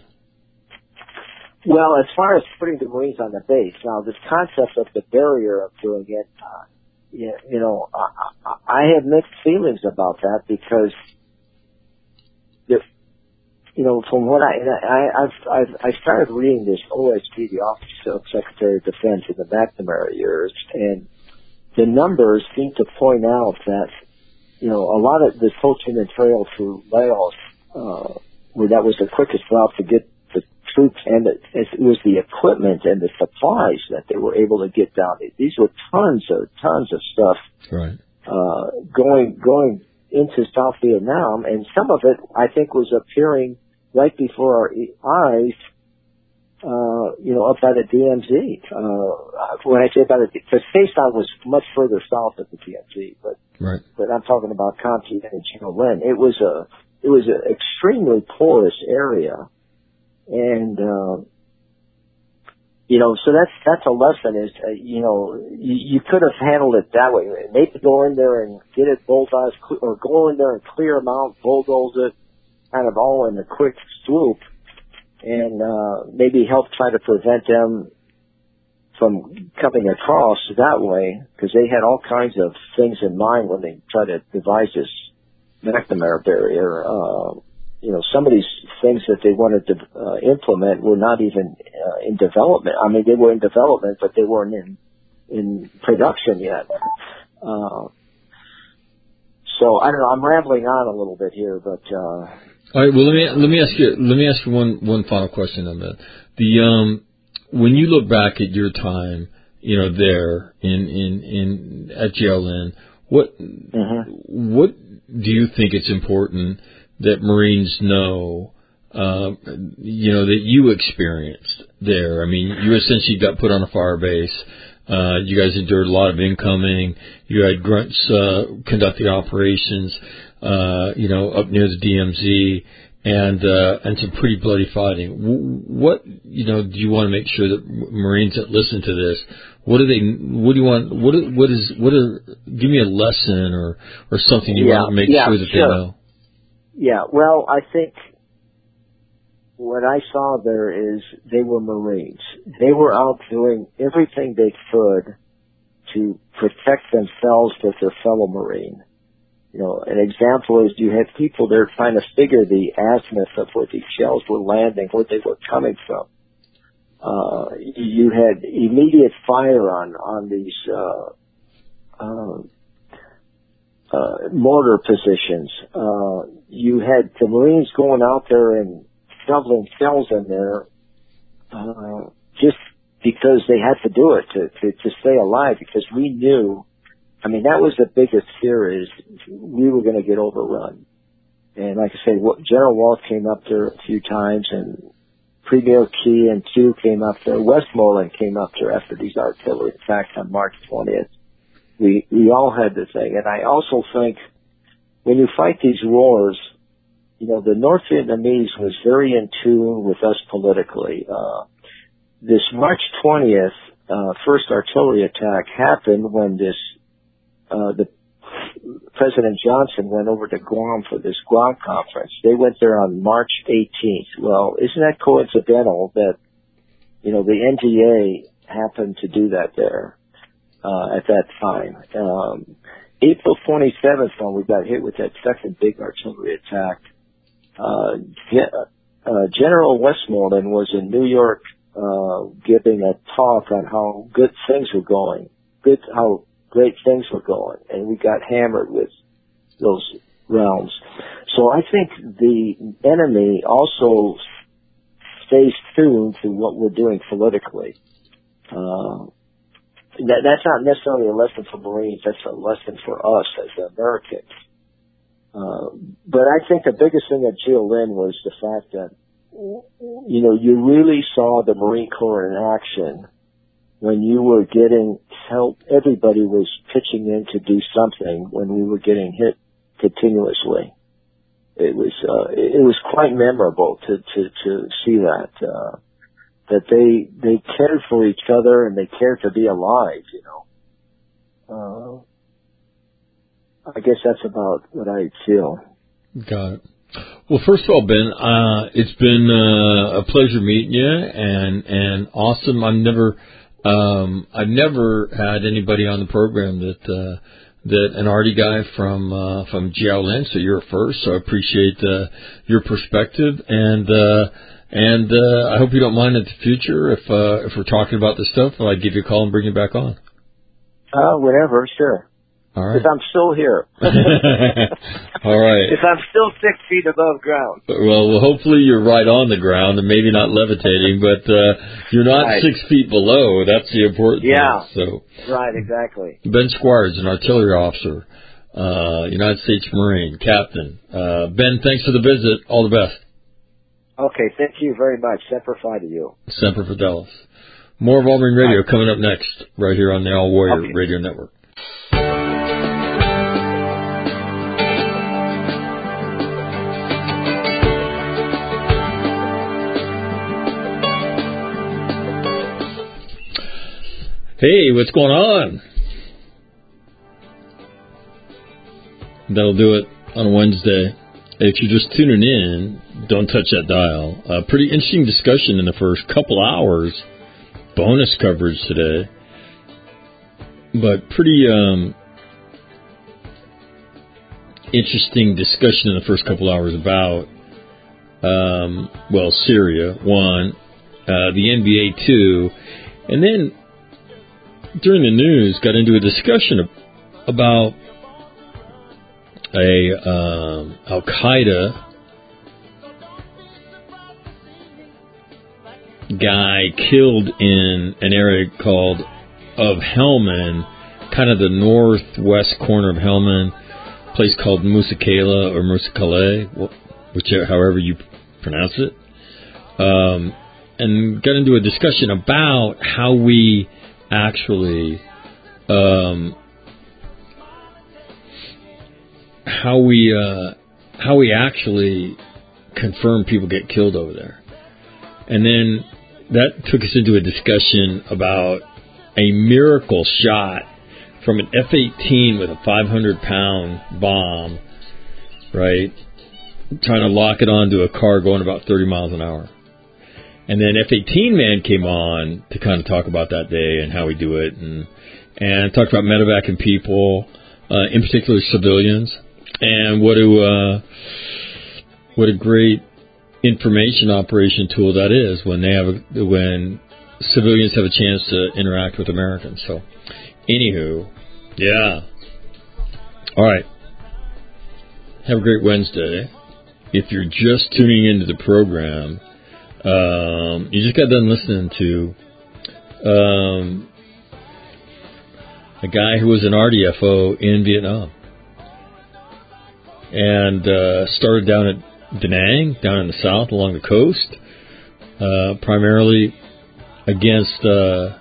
Speaker 2: Well, as far as putting the Marines on the base, now this concept of the barrier of doing it, uh, you, you know, I, I have mixed feelings about that because, the, you know, from what I, I, I've, I've, I started reading this O S D, the Office of Secretary of Defense, in the McNamara years, and the numbers seem to point out that, you know, a lot of the Ho Chi Minh Trail through Laos, uh, where that was the quickest route to get troops, and it, it was the equipment and the supplies that they were able to get down. These were tons of tons of stuff
Speaker 1: right.
Speaker 2: uh, going going into South Vietnam, and some of it I think was appearing right before our eyes. Uh, you know, up by the D M Z. Uh, when I say about it, because Quay Sang was much further south of the D M Z, but
Speaker 1: right.
Speaker 2: but I'm talking about Conti and G L N. It was a it was an extremely porous area. And, uh, you know, so that's, that's a lesson is, uh, you know, you, you could have handled it that way. Maybe go in there and get it bulldozed, or go in there and clear them out, bulldoze it, kind of all in a quick swoop, and, uh, maybe help try to prevent them from coming across that way, because they had all kinds of things in mind when they tried to devise this McNamara barrier. Uh, You know, some of these things that they wanted to uh, implement were not even uh, in development. I mean, they were in development, but they weren't in in production yet. Uh, so I don't know. I'm rambling on a little bit here, but uh,
Speaker 1: all right. Well, let me let me ask you let me ask you one one final question on that. The um, when you look back at your time, you know, there in in in at G L N, what mm-hmm. what do you think it's important that Marines know, uh, you know, that you experienced there? I mean, you essentially got put on a fire base. Uh, you guys endured a lot of incoming. You had grunts, uh, conducting operations, uh, you know, up near the D M Z, and, uh, and some pretty bloody fighting. What, you know, do you want to make sure that Marines that listen to this, what do they, what do you want, what, what is, what are, give me a lesson or, or something you
Speaker 2: yeah,
Speaker 1: want to make
Speaker 2: yeah,
Speaker 1: sure that
Speaker 2: sure.
Speaker 1: they know.
Speaker 2: Yeah, well, I think what I saw there is they were Marines. They were out doing everything they could to protect themselves with their fellow Marine. You know, an example is you had people there trying to figure the azimuth of where these shells were landing, where they were coming from. Uh, you had immediate fire on, on these, uh, uh, Uh, mortar positions. Uh, you had the Marines going out there and shoveling shells in there, uh, just because they had to do it to, to, to stay alive, because we knew, I mean, that was the biggest fear, is we were going to get overrun. And like I say, General Walsh came up there a few times, and Premier Key and Q came up there. Westmoreland came up there after these artillery attacks on March twentieth. We, we all had the thing. And I also think when you fight these wars, you know, the North Vietnamese was very in tune with us politically. Uh, this March twentieth, uh, first artillery attack happened when this, uh, the President Johnson went over to Guam for this Guam conference. They went there on March eighteenth. Well, isn't that coincidental that, you know, the N D A happened to do that there, uh, at that time? Um, April twenty-seventh, when we got hit with that second big artillery attack, uh, uh, General Westmoreland was in New York, uh, giving a talk on how good things were going, good, how great things were going, and we got hammered with those rounds. So I think the enemy also stays tuned to what we're doing politically. Uh, that, that's not necessarily a lesson for Marines. That's a lesson for us as Americans. Uh, but I think the biggest thing at Jilin was the fact that, you know, you really saw the Marine Corps in action when you were getting help. Everybody was pitching in to do something when we were getting hit continuously. It was, uh, it was quite memorable to, to, to see that, uh, that they, they cared for each other and they cared to be alive, you know. Uh, I guess that's about what I feel.
Speaker 1: Got it. Well, first of all, Ben, uh, it's been, uh, a pleasure meeting you and, and awesome. I've never, Um, I've never had anybody on the program that, uh, that an Artie guy from, uh, from Jiaolin, so you're a first, so I appreciate, uh, your perspective, and, uh, and, uh, I hope you don't mind in the future if, uh, if we're talking about this stuff, I'd give you a call and bring you back on.
Speaker 2: Uh, whatever, sure.
Speaker 1: All right.
Speaker 2: Because I'm still here.
Speaker 1: All right.
Speaker 2: If I'm still six feet above ground.
Speaker 1: Well, well, hopefully you're right on the ground and maybe not levitating, but uh, you're not
Speaker 2: right.
Speaker 1: six feet below. That's the important
Speaker 2: yeah.
Speaker 1: thing. So,
Speaker 2: right, exactly.
Speaker 1: Ben Squires, an artillery officer, uh, United States Marine, captain. Uh, Ben, thanks for the visit. All the best.
Speaker 2: Okay, thank you very much. Semper Fi to you.
Speaker 1: Semper Fidelis. More of All Marine Radio right. coming up next, right here on the All Warrior okay. Radio Network. Hey, what's going on? That'll do it on a Wednesday. If you're just tuning in, don't touch that dial. Uh, pretty interesting discussion in the first couple hours. Bonus coverage today. But pretty um, interesting discussion in the first couple hours about, um, well, Syria, one, uh, the N B A, two, and then during the news, got into a discussion of, about a um, Al-Qaeda guy killed in an area called of Helmand, kind of the northwest corner of Helmand, a place called Musakala or Musakale, whichever, however you pronounce it, um, and got into a discussion about how we actually um, how we uh, how we actually confirm people get killed over there. And then that took us into a discussion about a miracle shot from an F eighteen with a five hundred pound bomb, right, trying to lock it onto a car going about thirty miles an hour. And then F eighteen Man came on to kind of talk about that day and how we do it, and and talked about medevacing people, uh, in particular civilians, and what a uh, what a great information operation tool that is when they have a, when civilians have a chance to interact with Americans. So, anywho, yeah. All right. Have a great Wednesday. If you're just tuning into the program, um, you just got done listening to um, a guy who was an R D F O in Vietnam and uh, started down at Da Nang, down in the south along the coast, uh, primarily against uh,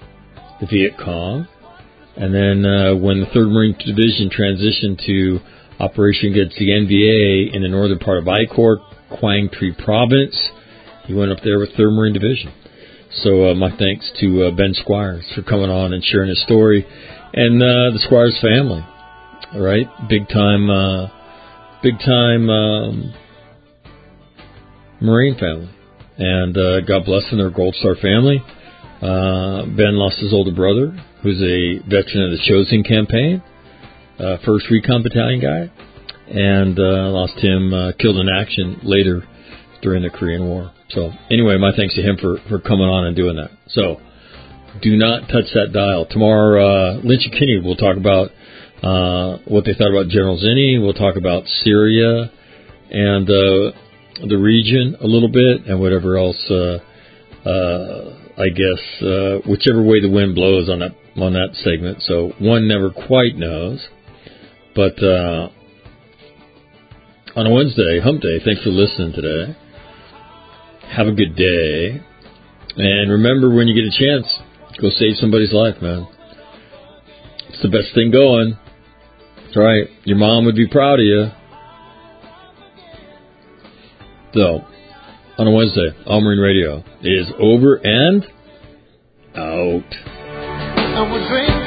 Speaker 1: the Viet Cong. And then uh, when the third Marine Division transitioned to operation against the N V A in the northern part of I Corps, Quang Tri Province. He went up there with third Marine Division. So uh, my thanks to uh, Ben Squires for coming on and sharing his story, and uh, the Squires family. All right, big time, uh, big time um, Marine family, and uh, God bless them. They're a Gold Star family. Uh, Ben lost his older brother, who's a veteran of the Chosin campaign, uh, first Recon Battalion guy, and uh, lost him, uh, killed in action later during the Korean War. So anyway, my thanks to him for, for coming on and doing that. So do not touch that dial. Tomorrow, uh, Lynch and Kinney will talk about uh, what they thought about General Zinni. We'll talk about Syria and uh, the region a little bit, and whatever else, uh, uh, I guess, uh, whichever way the wind blows on that on that segment. So one never quite knows. But uh, on a Wednesday, hump day, thanks for listening today. Have a good day. And remember, when you get a chance, go save somebody's life, man. It's the best thing going. That's right. Your mom would be proud of you. So, on a Wednesday, All Marine Radio is over and out.